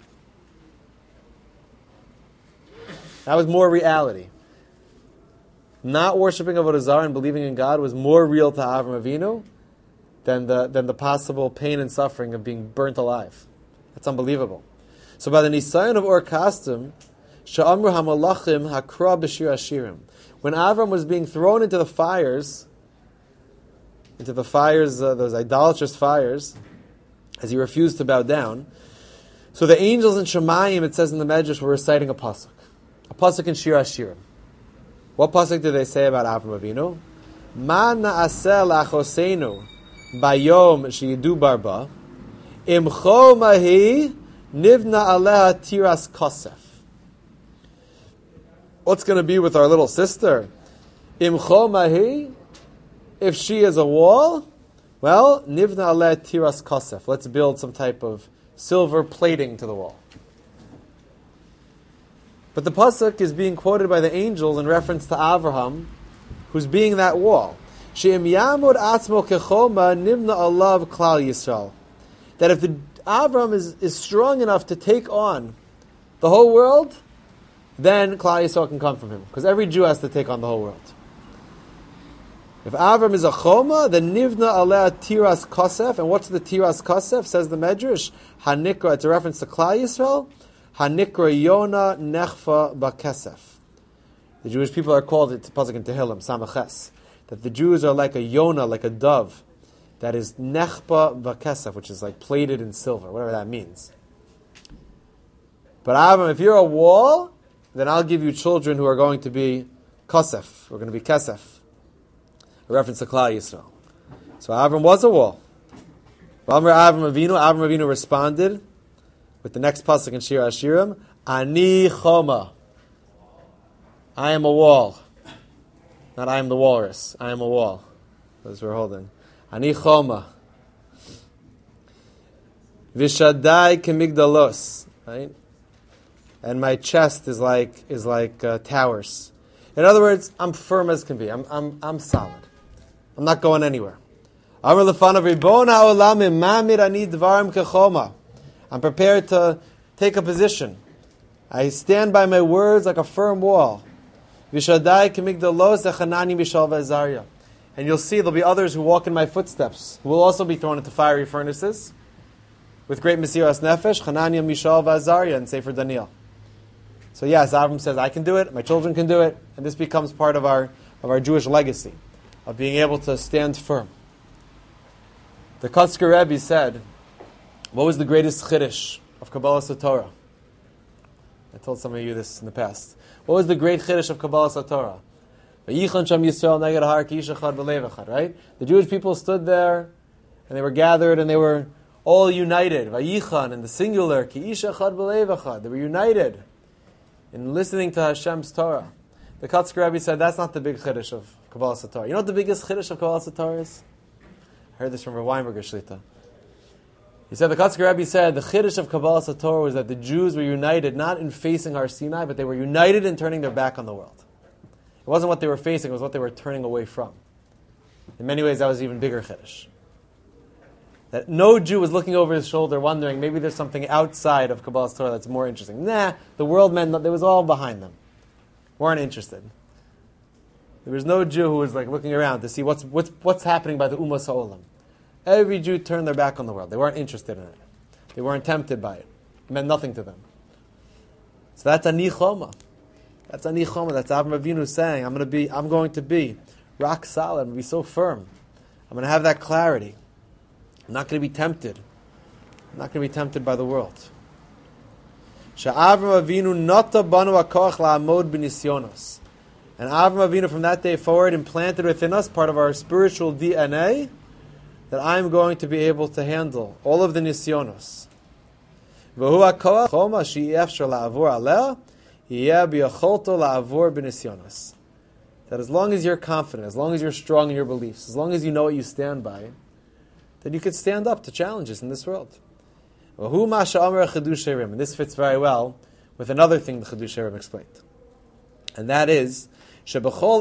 That was more reality. Not worshipping Avodah Zarah and believing in God was more real to Avram Avinu than the than the possible pain and suffering of being burnt alive. That's unbelievable. So by the Nisayon of Or Kastim, Sha'amru HaMalachim Hakra B'Shir Hashirim. When Avram was being thrown into the fires, into the fires, uh, those idolatrous fires, as he refused to bow down, so the angels in Shemayim, it says in the Medrash, were reciting a pasuk. A pasuk in Shir Hashirim. What pasuk did they say about Avram Avinu? Ma na'aseh la'achosenu bayom sheyidu barba imcho mahi nivna aleha tiras kosef. What's going to be with our little sister? Imcho mahi, if she is a wall, well, nivna aleha tiras kosef. Let's build some type of silver plating to the wall. But the pasuk is being quoted by the angels in reference to Avraham, who's being that wall. She'im yamod atzmo kechoma nivna alav klal Yisrael. That if the Avraham is, is strong enough to take on the whole world, then klal Yisrael can come from him. Because every Jew has to take on the whole world. If Avram is a choma, then nivna aleh tiras kosef. And what's the tiras kosef? Says the Medrash, hanikra. It's a reference to klal Yisrael. Hanikra Yona Nechfa Bakesef. The Jewish people are called, it's pasuk in Tehillim, Samaches, that the Jews are like a Yona, like a dove, that is Nechba Bakesef, which is like plated in silver, whatever that means. But Avram, if you're a wall, then I'll give you children who are going to be Kosef, who are going to be Kesef. A reference to Klal Yisrael. So Avram was a wall. Avram Avinu, Avram Avinu responded with the next pasuk in Shir Hashirim, Ani Choma. I am a wall. Not I am the walrus. I am a wall. Those we're holding. Ani Choma. Vishadai kemigdalos. Right? And my chest is like is like uh, towers. In other words, I'm firm as can be. I'm I'm I'm solid. I'm not going anywhere. Amar lefanav ribon ha'olamim mamir ani dvarim kechoma. I'm prepared to take a position. I stand by my words like a firm wall. V'shadai k'migdalos echanani mishal v'azarya. And you'll see there'll be others who walk in my footsteps, who will also be thrown into fiery furnaces with great mesiras nefesh, Hananiah, Mishael, v'Azariah, and Sefer Daniel. So yes, Avram says, I can do it, my children can do it, and this becomes part of our of our Jewish legacy, of being able to stand firm. The Kotzker Rebbe said, what was the greatest chiddush of Kabbalas HaTorah? I told some of you this in the past. What was the great chiddush of Kabbalas HaTorah? Right? The Jewish people stood there, and they were gathered, and they were all united. Vayichan, in the singular, ki ish echad b'lev echad. They were united in listening to Hashem's Torah. The Kotzker Rebbe said, that's not the big chiddush of Kabbalas HaTorah. You know what the biggest chiddush of Kabbalas HaTorah is? I heard this from Rav Weinberger Shlita. He said, the Kotzker Rebbe said, the chiddush of Kabbalas HaTorah was that the Jews were united, not in facing Har Sinai, but they were united in turning their back on the world. It wasn't what they were facing, it was what they were turning away from. In many ways, that was even bigger chiddush. That no Jew was looking over his shoulder wondering, maybe there's something outside of Kabbalas Torah that's more interesting. Nah, the world meant that it was all behind them. Weren't interested. There was no Jew who was like looking around to see what's what's what's happening by the Ummah Ha'olam. Every Jew turned their back on the world. They weren't interested in it. They weren't tempted by it. It meant nothing to them. So that's Ani Choma. That's Ani Choma. That's Avraham Avinu saying, I'm going to be, I'm going to be rock solid. I'm going to be so firm. I'm going to have that clarity. I'm not going to be tempted. I'm not going to be tempted by the world. Sha'Avraham Avinu nata banu hakoach la'amod b'nisyonos. And Avraham Avinu from that day forward implanted within us part of our spiritual D N A that I'm going to be able to handle all of the nisyonos. V'hu hakoach choma she'efshar la'avur aleh. That as long as you're confident, as long as you're strong in your beliefs, as long as you know what you stand by, then you could stand up to challenges in this world. And this fits very well with another thing the Chedush Rim explained. And that is, the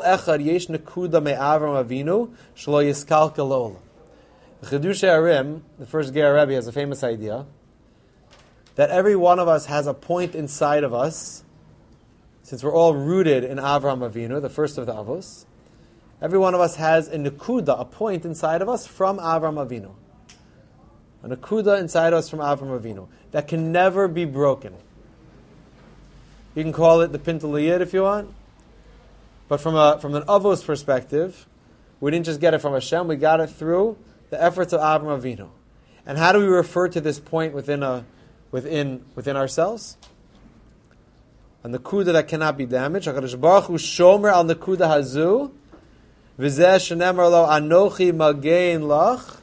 Chedush Rim, the first Ger Rebbe, has a famous idea that every one of us has a point inside of us. Since we're all rooted in Avraham Avinu, the first of the Avos, every one of us has a nekuda, a point inside of us from Avraham Avinu. A nekuda inside of us from Avraham Avinu that can never be broken. You can call it the Pintaliyid if you want, but from a from an Avos perspective, we didn't just get it from Hashem, we got it through the efforts of Avraham Avinu. And how do we refer to this point within a within within ourselves? A nekuda that cannot be damaged. HaKadosh Baruch Hu shomer al nekuda hazu, v'zeh shenemar lo anochi magein lach,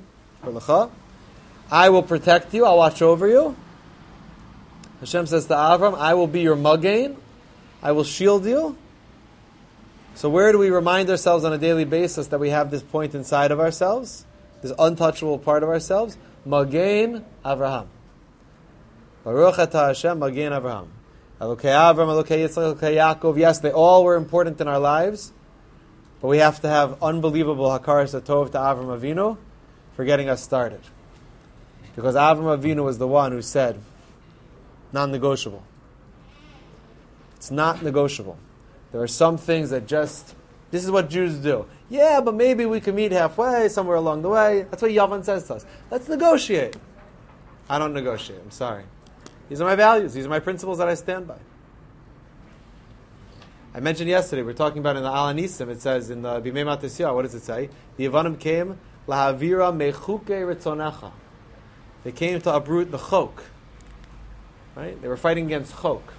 I will protect you, I'll watch over you. Hashem says to Avram, I will be your magain, I will shield you. So where do we remind ourselves on a daily basis that we have this point inside of ourselves, this untouchable part of ourselves? Magain Avraham. Baruch atah Hashem, Magain Avraham. Elokei Avram, Elokei Yitzchak, Elokei Yaakov. Yes, they all were important in our lives, but we have to have unbelievable hakaras hatov to Avram Avinu for getting us started. Because Avram Avinu was the one who said, non-negotiable. It's not negotiable. There are some things that just, this is what Jews do. Yeah, but maybe we can meet halfway, somewhere along the way. That's what Yavan says to us. Let's negotiate. I don't negotiate, I'm sorry. These are my values. These are my principles that I stand by. I mentioned yesterday, we were talking about in the Al Anisim, it says in the Bimei Matisya, what does it say? The Yevanim came, Lahavira mechuke ritzonecha. They came to uproot the chok. Right? They were fighting against chok.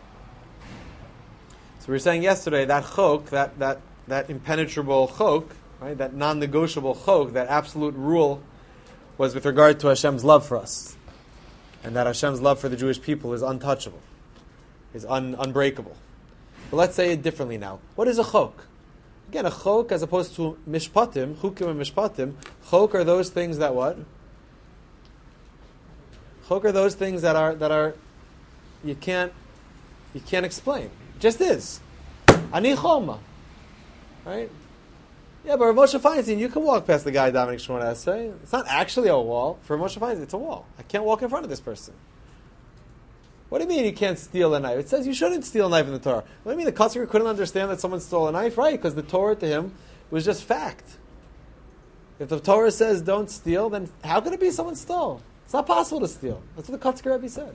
So we were saying yesterday, that chok, that, that, that impenetrable chok, right? That non-negotiable chok, that absolute rule, was with regard to Hashem's love for us. And that Hashem's love for the Jewish people is untouchable, is un- unbreakable. But let's say it differently now. What is a chok? Again, a chok, as opposed to mishpatim, chukim and mishpatim, chok are those things that what? Chok are those things that are that are you can't you can't explain. It just is. Ani choma. Right? Yeah, but Rav Moshe Feinstein, you can walk past the guy davening Shemona Esrei. It's not actually a wall. For Rav Moshe Feinstein, it's a wall. I can't walk in front of this person. What do you mean you can't steal a knife? It says you shouldn't steal a knife in the Torah. What do you mean the customer couldn't understand that someone stole a knife? Right, because the Torah to him was just fact. If the Torah says don't steal, then how could it be someone stole? It's not possible to steal. That's what the Kotzker Rebbe said.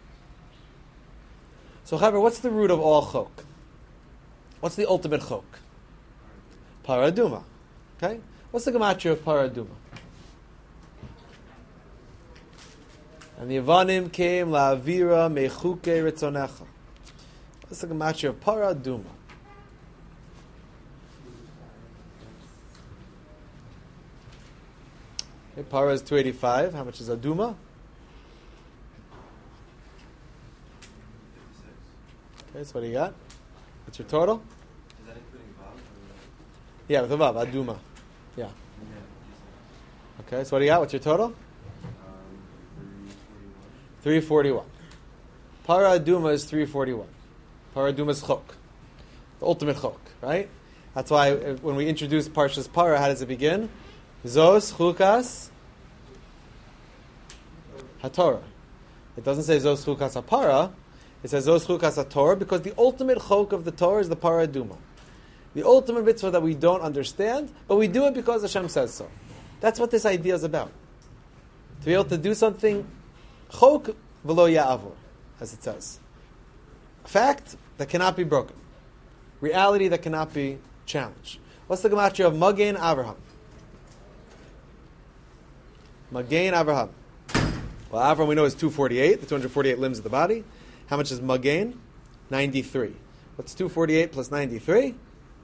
So, Chaver, what's the root of all chok? What's the ultimate chok? Paraduma. Okay? What's the gematria of paraduma? And the Yavanim came la'avira mechuke ritzonecha. What's the gematria of paraduma? Okay, para is two eighty-five. How much is aduma? Okay, so what do you got? What's your total? Is that including Vav? Yeah, with a Vav, aduma. Yeah. Okay, so what do you got? What's your total? Um, three forty-one. Para aduma is three forty-one. Para aduma is chok. The ultimate chok, right? That's why when we introduce Parshas Para, how does it begin? Zos chukas haTorah. It doesn't say Zos chukas hapara. It says Zos chukas haTorah because the ultimate chok of the Torah is the Para aduma. The ultimate mitzvah that we don't understand, but we do it because Hashem says so. That's what this idea is about. To be able to do something chok v'lo ya'avor, as it says. A fact that cannot be broken. Reality that cannot be challenged. What's the gematria of Magen Avraham? Magen Avraham. Well, Avraham we know is two forty-eight, the two hundred forty-eight limbs of the body. How much is Magen? ninety-three. What's two forty-eight plus ninety-three?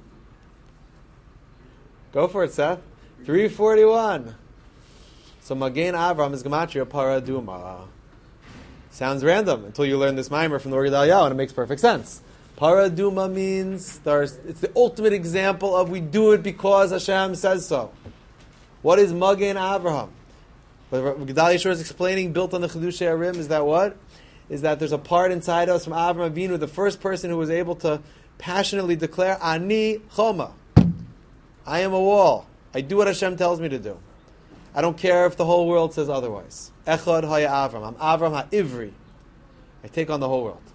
Go for it, Seth. three forty-one. So Magen Avraham is gematria paraduma. Sounds random until you learn this mimer from the Or Gedalia, and it makes perfect sense. Paraduma means there's, it's the ultimate example of we do it because Hashem says so. What is Magen Avraham? What Gedalia Shor is explaining, built on the Chiddushei Arim, is that what? Is that there's a part inside us from Avraham Avinu, the first person who was able to passionately declare, Ani Choma. I am a wall. I do what Hashem tells me to do. I don't care if the whole world says otherwise. Echad Haya Avram. I'm Avram HaIvri. I take on the whole world.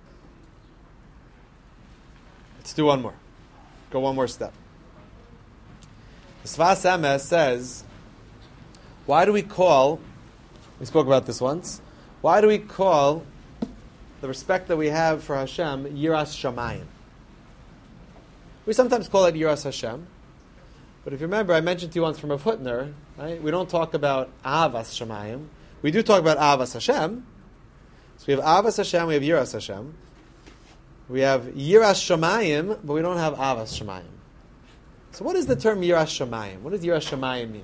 Let's do one more. Go one more step. The Sfas Emes says, why do we call, we spoke about this once, why do we call the respect that we have for Hashem Yiras Shamayim? We sometimes call it Yiras Hashem, but if you remember, I mentioned to you once from Rav Hutner, right? We don't talk about Avas Shamayim. We do talk about Avas Hashem. So we have Avas Hashem, we have Yiras Hashem. We have Yiras Shamayim, but we don't have Avas Shamayim. So what is the term Yiras Shamayim? What does Yiras Shamayim mean?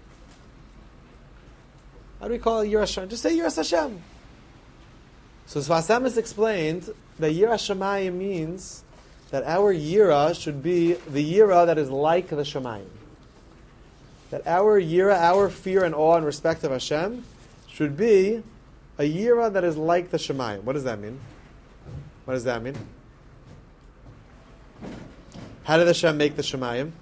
How do we call it Yiras Shamayim? Just say Yiras Hashem. So Sfas Emes explained that Yiras Shamayim means that our Yira should be the Yira that is like the Shamayim. That our Yira, our fear and awe and respect of Hashem should be a Yira that is like the Shamayim. What does that mean? What does that mean? How did Hashem make the Shamayim?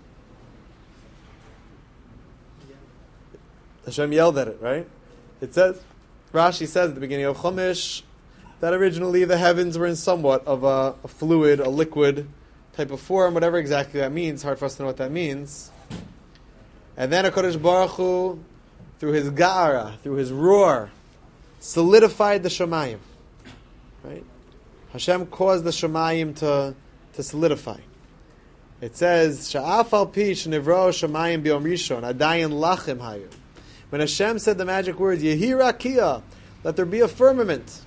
Hashem yelled at it, right? It says, Rashi says at the beginning of Chumash, that originally the heavens were in somewhat of a, a fluid, a liquid type of form, whatever exactly that means. Hard for us to know what that means. And then HaKadosh Baruch Hu, through his ga'ara, through his roar, solidified the Shamayim. Right? Hashem caused the Shamayim to, to solidify. It says, Sha'af al pi shenivro Shamayim b'yom rishon, adayin lachem hayu. When Hashem said the magic words, Yehi rakia, let there be a firmament.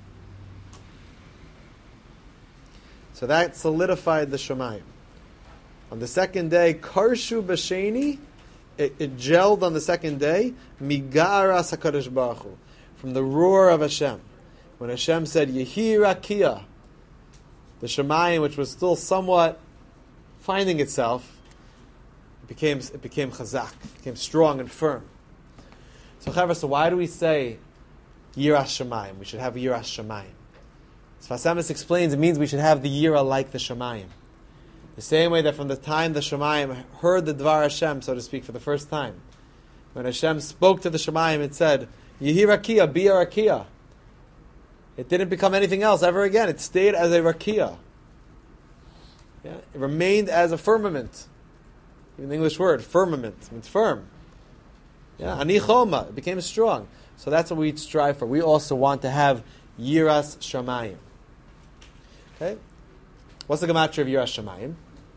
So that solidified the Shamayim. On the second day, Karshu B'Sheni, it, it gelled on the second day, Migaras HaKadosh Baruch Hu, from the roar of Hashem. When Hashem said, Yehi Rakia, the Shamayim, which was still somewhat finding itself, it became, it became chazak, it became strong and firm. So, Chaver, so why do we say Yiras Shamayim? We should have Yiras Shamayim. Sfas Emes explains it means we should have the Yira like the Shamayim. The same way that from the time the Shemayim heard the Dvar Hashem, so to speak, for the first time, when Hashem spoke to the Shemayim, it said, Yehi Rakia, be a Rakia. It didn't become anything else ever again. It stayed as a Rakia. Yeah? It remained as a firmament. Even the English word, firmament, means firm. Yeah, Ani Choma, it became strong. So that's what we strive for. We also want to have Yiras Shamayim. Okay? What's the gematria of Yiras Shamayim?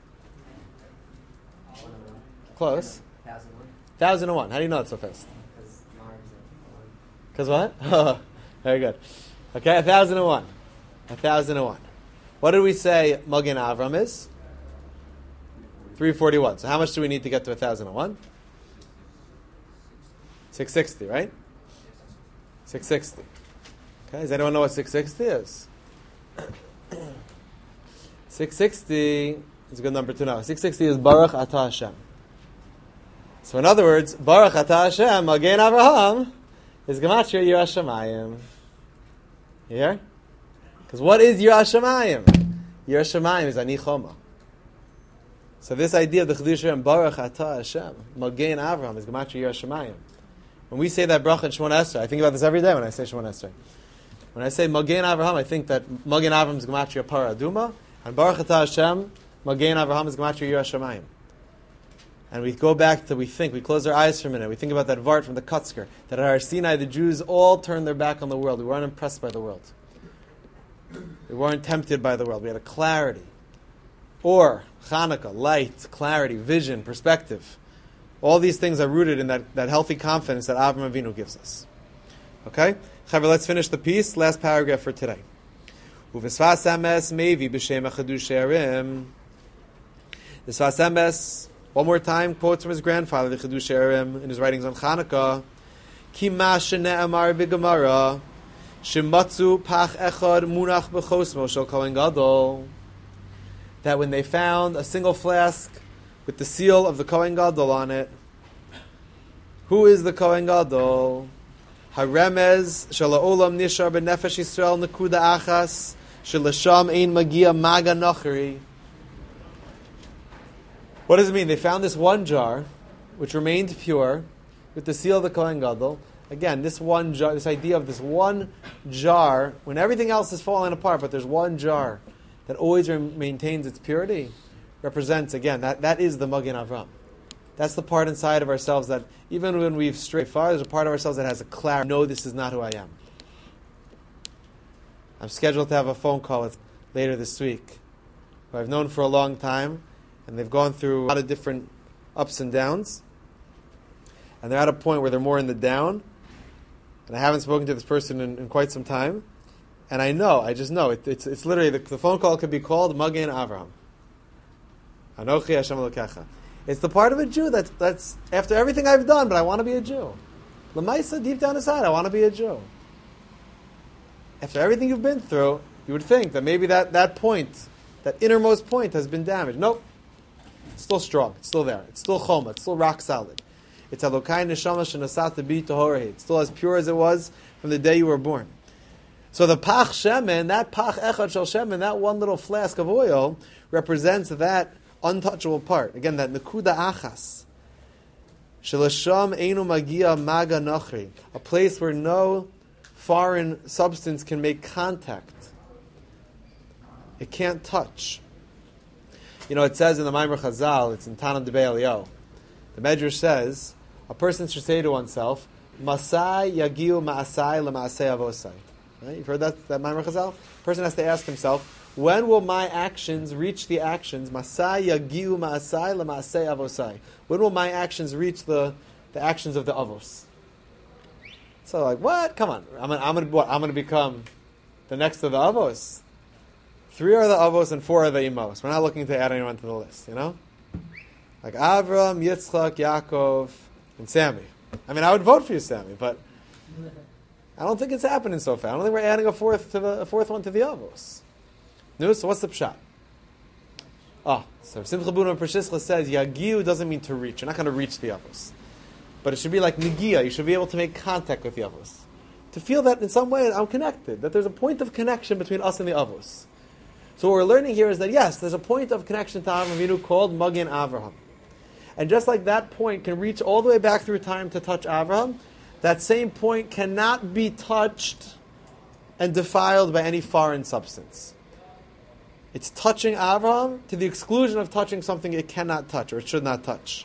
Close. Thousand and one. How do you know it so fast? Because what? Oh, very good. Okay, a thousand and one. A thousand and one. What did we say Magen Avram is? three forty-one. So how much do we need to get to a thousand and one? six sixty, right? six sixty. Okay, does anyone know what six sixty is? six sixty is a good number to know. six sixty is Baruch Atah Hashem. So in other words, Baruch Atah Hashem, Magen Avraham, is Gematria Yiras Shamayim. Here? Because what is Yiras Shamayim? Yiras Shamayim is Ani Choma. So this idea of the Chiddush and Baruch Atah Hashem, Magen Avraham, is Gematria Yiras Shamayim. When we say that bracha in Shemona Esrei, I think about this every day when I say Shemona Esrei. When I say Magen Avraham, I think that Magen Avraham is Gematria Para Aduma, and Baruch Atah Hashem, Magen Avraham is Gematria Yiras Shamayim. And we go back to, we think, we close our eyes for a minute, we think about that Vart from the Kutzker, that at Har Sinai the Jews all turned their back on the world. We weren't impressed by the world. We weren't tempted by the world. We had a clarity. Or, Chanukah, light, clarity, vision, perspective. All these things are rooted in that, that healthy confidence that Avraham Avinu gives us. Okay? Chaver, let's finish the piece. Last paragraph for today. Uvesvas emes mevi b'shem achadush she'arim. The Sfas Emes, one more time, quotes from his grandfather, the Chidush Erim, in his writings on Chanukah. Ki ma shene'amar b'gemara shematzu pach echad munach b'chosmo shel Kohen Gadol. That when they found a single flask with the seal of the Kohen Gadol on it, who is the Kohen Gadol? Haremez shel ha'olam nishar b'nefesh Yisrael nekuda achas shel l'sham ein magia maga nachri. What does it mean? They found this one jar, which remained pure, with the seal of the Kohen Gadol. Again, this one jar, this idea of this one jar, when everything else is falling apart, but there's one jar that always re- maintains its purity, represents, again, that, that is the Magen Avram. That's the part inside of ourselves that, even when we've strayed far, there's a part of ourselves that has a clarity. No, this is not who I am. I'm scheduled to have a phone call with later this week, who I've known for a long time, and they've gone through a lot of different ups and downs. And they're at a point where they're more in the down. And I haven't spoken to this person in, in quite some time. And I know, I just know, it, it's it's literally, the, the phone call could be called Magen Avraham. Anochi Hashem Elokecha. It's the part of a Jew that's, that's after everything I've done, but I want to be a Jew. L'maisa, deep down inside, I want to be a Jew. After everything you've been through, you would think that maybe that, that point, that innermost point has been damaged. Nope. It's still strong. It's still there. It's still choma. It's still rock solid. It's Elokai neshama shenasat bi tahorei. It's still as pure as it was from the day you were born. So the pach shemen, that pach echad shel shemen, that one little flask of oil, represents that untouchable part. Again, that nekuda achas. Shelasham einu magia maga nachri. A place where no foreign substance can make contact. It can't touch. You know, it says in the Maimer Chazal, it's in Tanam Debei Eliyahu, the Medrash says, a person should say to oneself, Masai yagiu ma'asai lema'asei avosai. Right? You've heard that, that Maimer Chazal? A person has to ask himself, when will my actions reach the actions? Masai yagiu ma'asai lema'asei avosai. When will my actions reach the, the actions of the avos? So like, what? Come on. I'm gonna, I'm gonna, what? I'm gonna become the next of the avos. Three are the avos and four are the imos. We're not looking to add anyone to the list, you know? Like Avram, Yitzchak, Yaakov, and Sammy. I mean, I would vote for you, Sammy, but I don't think it's happening so fast. I don't think we're adding a fourth to the a fourth one to the avos. No, so what's the pshat? Ah, so Simcha Buna Pershischa says Yagiu doesn't mean to reach. You're not going to reach the avos, but it should be like Negia. You should be able to make contact with the avos, to feel that in some way I'm connected. That there's a point of connection between us and the avos. So what we're learning here is that yes, there's a point of connection to Avraham Avinu called Magen Avraham. And just like that point can reach all the way back through time to touch Avraham, that same point cannot be touched and defiled by any foreign substance. It's touching Avraham to the exclusion of touching something it cannot touch or it should not touch.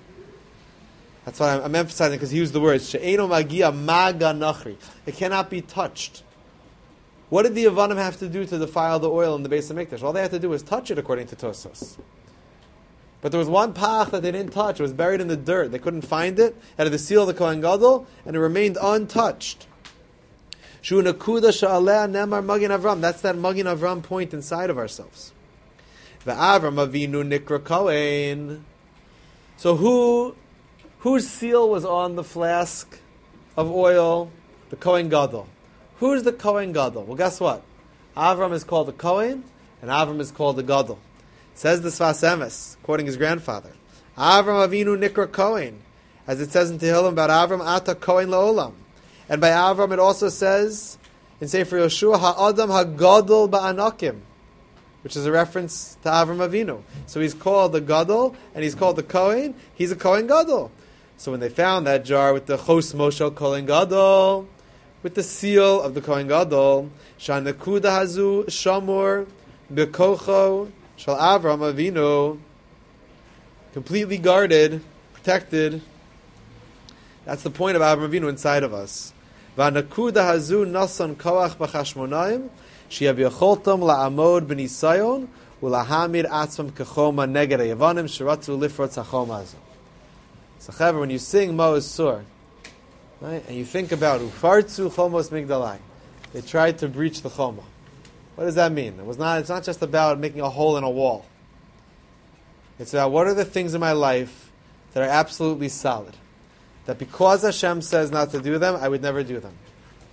That's why I'm, I'm emphasizing, because he used the words she'eno magia maga nachri. It cannot be touched. What did the Yavanim have to do to defile the oil in the Beis HaMikdash? All they had to do was touch it, according to Tosfos. But there was one pach that they didn't touch. It was buried in the dirt. They couldn't find it. It had the seal of the Kohen Gadol, and it remained untouched. Shu nakuda sha'aleh nemar Magen Avram. That's that Magen Avram point inside of ourselves. Ve'Avram Avinu nikra Kohen. So who, whose seal was on the flask of oil? The Kohen Gadol. Who's the Kohen Gadol? Well, guess what? Avram is called the Kohen, and Avram is called the Gadol. Says the Sfas Emes, quoting his grandfather, Avram Avinu Nikra Kohen, as it says in Tehillim about Avram, Ata Kohen La'olam. And by Avram it also says in Sefer Yoshua, Ha'adam Ha'gadol Ba'anakim, which is a reference to Avram Avinu. So he's called the Gadol, and he's called the Kohen. He's a Kohen Gadol. So when they found that jar with the Chos Moshe Kohen Gadol, with the seal of the Kohen Gadol, Shanakuda Hazu Shamor Bekocho Shal Avram Avinu, completely guarded, protected. That's the point of Avram Avinu inside of us. Vanakuda Hazu Nasan Koach B'Chashmonaim Sheyav Yacholtam LaAmod B'Nisayon Ulahamir Atzvam Kechoma Neged Yavanim Shiratzu Lifrot Zachoma Hazu. So, Chaver, when you sing Mo Sur, right, and you think about Ufartzu Chomos Migdalai, they tried to breach the Choma. What does that mean? It was not. It's not just about making a hole in a wall. It's about what are the things in my life that are absolutely solid, that because Hashem says not to do them, I would never do them.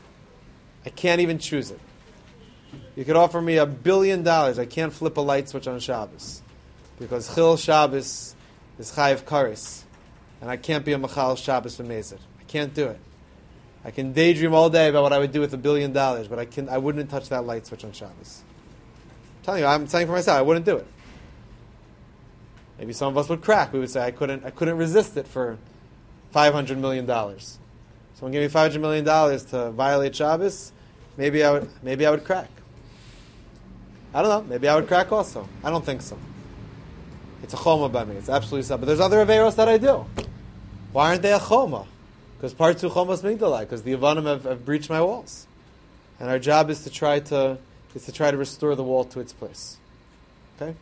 I can't even choose it. You could offer me a billion dollars, I can't flip a light switch on Shabbos, because Chil Shabbos is Chayiv Karis, and I can't be a Machal Shabbos V'Mezid. I can't do it. I can daydream all day about what I would do with a billion dollars, but I can I wouldn't touch that light switch on Shabbos. I'm telling you, I'm saying for myself, I wouldn't do it. Maybe some of us would crack. We would say I couldn't I couldn't resist it for five hundred million dollars. Someone gave me five hundred million dollars to violate Shabbos, maybe I would maybe I would crack. I don't know. Maybe I would crack also. I don't think so. It's a choma by me. It's absolutely so. But there's other averos that I do. Why aren't they a choma? Because part two chomos migdalai, because the Yavanim have, have breached my walls, and our job is to try to is to try to restore the wall to its place. Okay.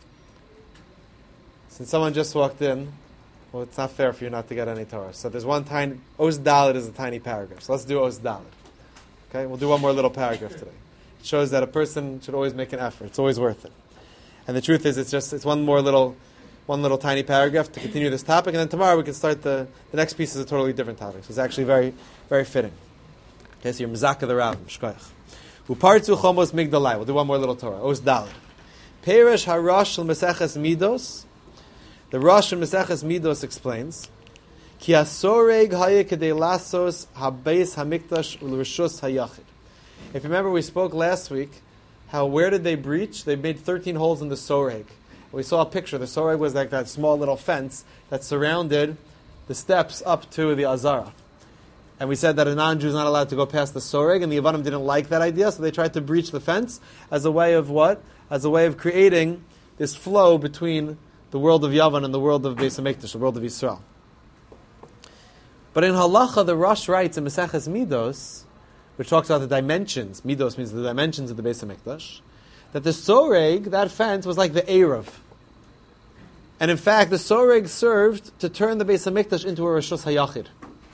Since someone just walked in, well, it's not fair for you not to get any Torah. So there's one tiny Oz Dalet is a tiny paragraph. So let's do Oz Dalet. Okay, we'll do one more little paragraph today. It shows that a person should always make an effort. It's always worth it. And the truth is, it's just it's one more little. One little tiny paragraph to continue this topic, and then tomorrow we can start the the next piece is a totally different topic. So it's actually very, very fitting. Okay, so you're Mizaka the Rav, Shkoyach. Upartzu Chomos Migdalai. We'll do one more little Torah. Os Daled. Perish Harash L Meseches Midos. The Rosh in Meseches Midos explains, Ki Asoreg Haye Kedei Lasos Habeis Hamikdash Ulrishus Hayachid. If you remember, we spoke last week how where did they breach? They made thirteen holes in the Soreg. We saw a picture. The soreg was like that small little fence that surrounded the steps up to the Azara. And we said that a non-Jew is not allowed to go past the soreg, and the Yavanim didn't like that idea, so they tried to breach the fence as a way of what? As a way of creating this flow between the world of Yavan and the world of Beis HaMikdash, the world of Yisrael. But in Halacha, the Rosh writes in Meseches Midos, which talks about the dimensions, Midos means the dimensions of the Beis HaMikdash, that the soreg, that fence, was like the Erev. And in fact, the soreg served to turn the Beis HaMikdash into a Rishus HaYachid.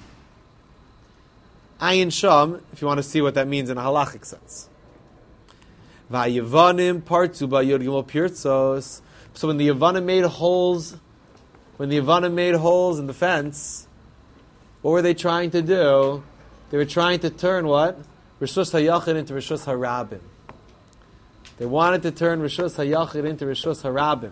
Ayin Sham, if you want to see what that means in a halachic sense. Va'Yevanim partzu ba'Yod Gimel Pirtzos. So when the Yevanim made holes, when the Yevanim made holes in the fence, what were they trying to do? They were trying to turn what? Rishus HaYachid into Rishus HaRabim. They wanted to turn Rishus HaYachid into Rishus HaRabim.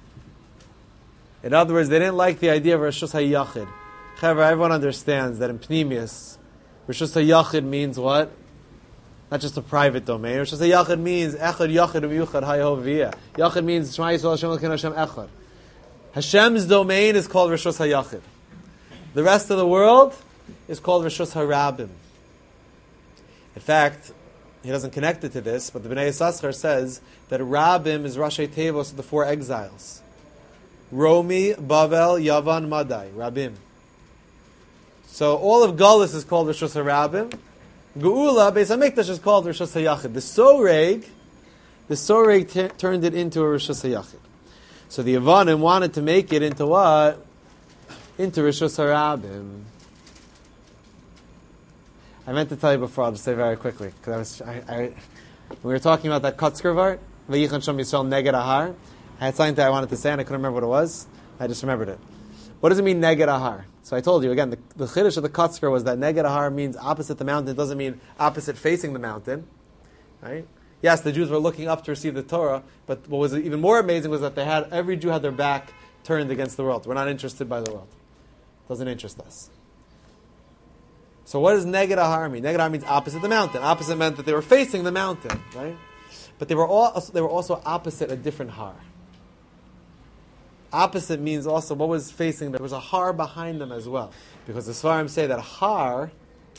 In other words, they didn't like the idea of Rishus HaYachid. However, everyone understands that in Pnimius, Rishus HaYachid means what? not just a private domain. Rosh Hashayachid means Echad Yachid Umiyuchad Hayhoviyah. Yachid means Shema Yisrael Hashem Elokeinu Hashem Echad. Hashem's domain is called Rosh Hashayachid. The rest of the world is called Rosh Harabim. In fact, he doesn't connect it to this, but the Bnei Yissaschar says that Rabim is Rashi Tevos of the four exiles. Romi, Bavel, Yavan, Madai. Rabim. So all of Galus is called Rosh Harabim. Geula, Beis HaMikdash is called Rosh Hashayachid. The Soreg, the Soreg t- turned it into a Rosh Hashayachid. So the Yavanim wanted to make it into what? Into Rosh Harabim. I meant to tell you before, I'll just say very quickly, because I was, I, I, we were talking about that Kotzker Vart, Vayichan Shom Yisrael Neged Ahar. I had something that I wanted to say and I couldn't remember what it was. I just remembered it. What does it mean, Neged Ahar? So I told you, again, the, the Chiddush of the Kotzker was that Neged Ahar means opposite the mountain. It doesn't mean opposite facing the mountain. Right? Yes, the Jews were looking up to receive the Torah, but what was even more amazing was that they had, every Jew had their back turned against the world. We're not interested by the world. It doesn't interest us. So what does Neged Ahar mean? Neged Ahar means opposite the mountain. Opposite meant that they were facing the mountain, right? But they were all they were also opposite a different har. Opposite means also what was facing them. There was a har behind them as well. Because the Svarim say that har,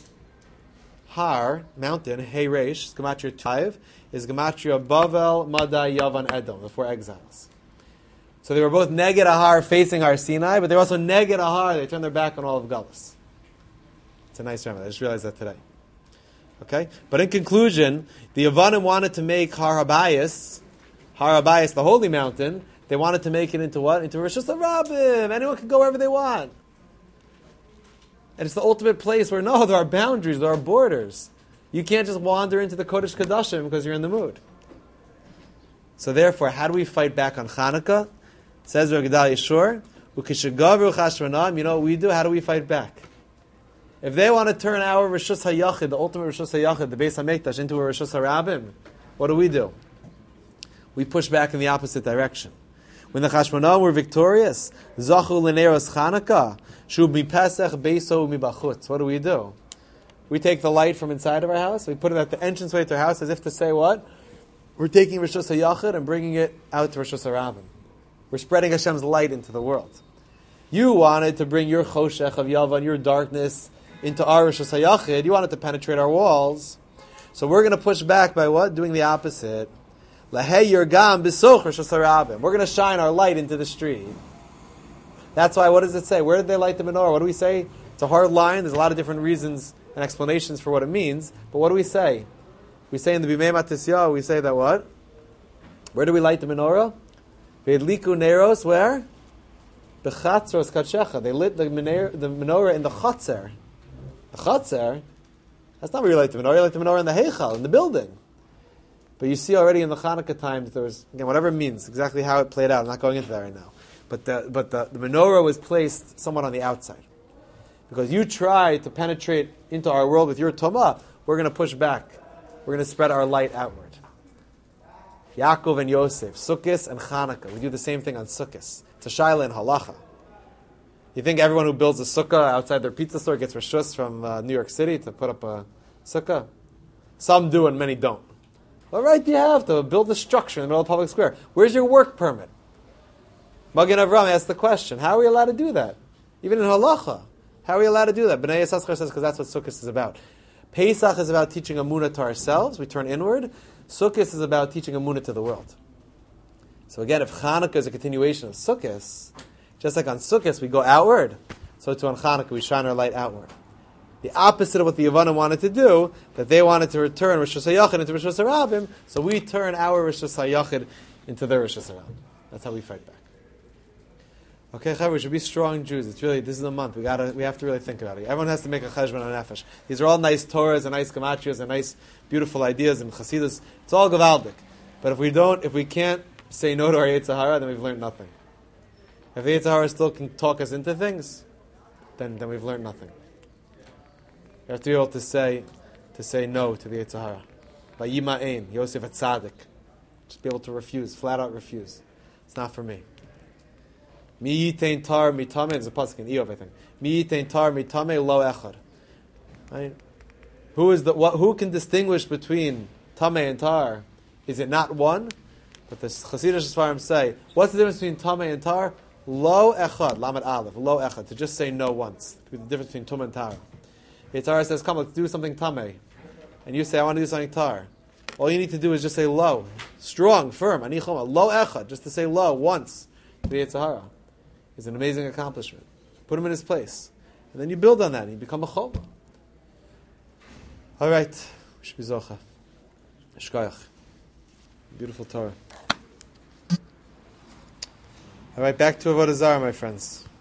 har, mountain, hey reish, gematria Taiv, is gematria Bavel, Madai, Yavan, Edom, the four exiles. So they were both Neged Ahar facing Har Sinai, but they were also Neged Ahar, they turned their back on all of Galus. It's a nice remedy. I just realized that today. Okay? But in conclusion, the Yavanim wanted to make Har Habayis, Har Habayis, the holy mountain, they wanted to make it into what? Into Rosh Hashanah. Anyone can go wherever they want. And it's the ultimate place where, no, there are boundaries, there are borders. You can't just wander into the Kodesh Kodashim because you're in the mood. So therefore, how do we fight back on Hanukkah? Says Rav Gedalia Shur, Ukishagavu Chashvanam, you know what we do? How do we fight back? If they want to turn our Rosh Hayachid, the ultimate Rosh Hayachid, the Beis HaMikdash, into a Rosh Harabim, what do we do? We push back in the opposite direction. When the Chashmonaim were victorious, Zachu L'Neros Chanukah, Shu Mipesach Beiso Mibachutz. What do we do? We take the light from inside of our house, we put it at the entranceway to our house, as if to say what? We're taking Rosh Hayachid and bringing it out to Rosh Harabim. We're spreading Hashem's light into the world. You wanted to bring your Choshech of Yavan, your darkness, into our Rosh Hayachid. You wanted to penetrate our walls. So we're going to push back by what? Doing the opposite. Lahei Yergam B'soch Rosh Harabim. We're going to shine our light into the street. That's why, what does it say? Where did they light the menorah? What do we say? It's a hard line. There's a lot of different reasons and explanations for what it means. But what do we say? We say in the Bimei Matisyahu, we say that what? Where do we light the menorah? Ve'edliku Neros, where? B'chatzros Katshecha. They lit the menorah, the menorah in the Chatzer. The Chatzer, that's not where you light the menorah. You light the menorah in the Heichal, in the building. But you see already in the Hanukkah times, there was, again, whatever it means, exactly how it played out. I'm not going into that right now. But the, but the, the menorah was placed somewhat on the outside. Because you try to penetrate into our world with your Tumah, we're going to push back. We're going to spread our light outward. Yaakov and Yosef, Sukkot and Chanukah. We do the same thing on Sukkot. It's a Shaila and Halacha. You think everyone who builds a sukkah outside their pizza store gets reshus from uh, New York City to put up a sukkah? Some do and many don't. What right do you have to build a structure in the middle of the public square? Where's your work permit? Magen Avraham asked the question, how are we allowed to do that? Even in halacha, how are we allowed to do that? Bnei Yissaschar says, because that's what Sukkot is about. Pesach is about teaching Amunah to ourselves, we turn inward. Sukkot is about teaching Amunah to the world. So again, if Chanukah is a continuation of Sukkot, just like on Sukkot we go outward, so too on Chanukah we shine our light outward. The opposite of what the Yavanim wanted to do, that they wanted to return Rosh Hashanah into Rosh Hashanah, so we turn our Rosh Hashanah into their Rosh Hashanah. That's how we fight back. Okay, Chaver, we should be strong Jews. It's really, this is a month. We gotta, we have to really think about it. Everyone has to make a cheshbon on nefesh. These are all nice Torahs and nice gematrias and nice, beautiful ideas and chasidus. It's all gavaldik. But if we don't, if we can't say no to our Yetzer Hara, then we've learned nothing. If the Yetzer Hara still can talk us into things, then, then we've learned nothing. You have to be able to say, to say no to the Yetzer Hara. By Yima Ein, Yosef at Tzaddik. Just be able to refuse, flat out refuse. It's not for me. Mi yitain tar mitame, there's a pasuk in Eov, I think. Mi yitain tar mitame lo echad. Right? Who is the what? Who can distinguish between tamei and tar? Is it not one? But the Chassidish Sfarim say, what's the difference between tamei and tar? Lo echad, lamed aleph, lo echad, to just say no once. The difference between tum and tar. The Torah says, come, let's do something tamei. And you say, I want to do something tar. All you need to do is just say lo. Strong, firm, ani choma, lo echad, just to say lo once. To the Yetzer Hara is an amazing accomplishment. Put him in his place. And then you build on that and you become a chol. All right. Shbizocha. Shkoyach. Beautiful Torah. All right, back to Avodah Zarah, my friends.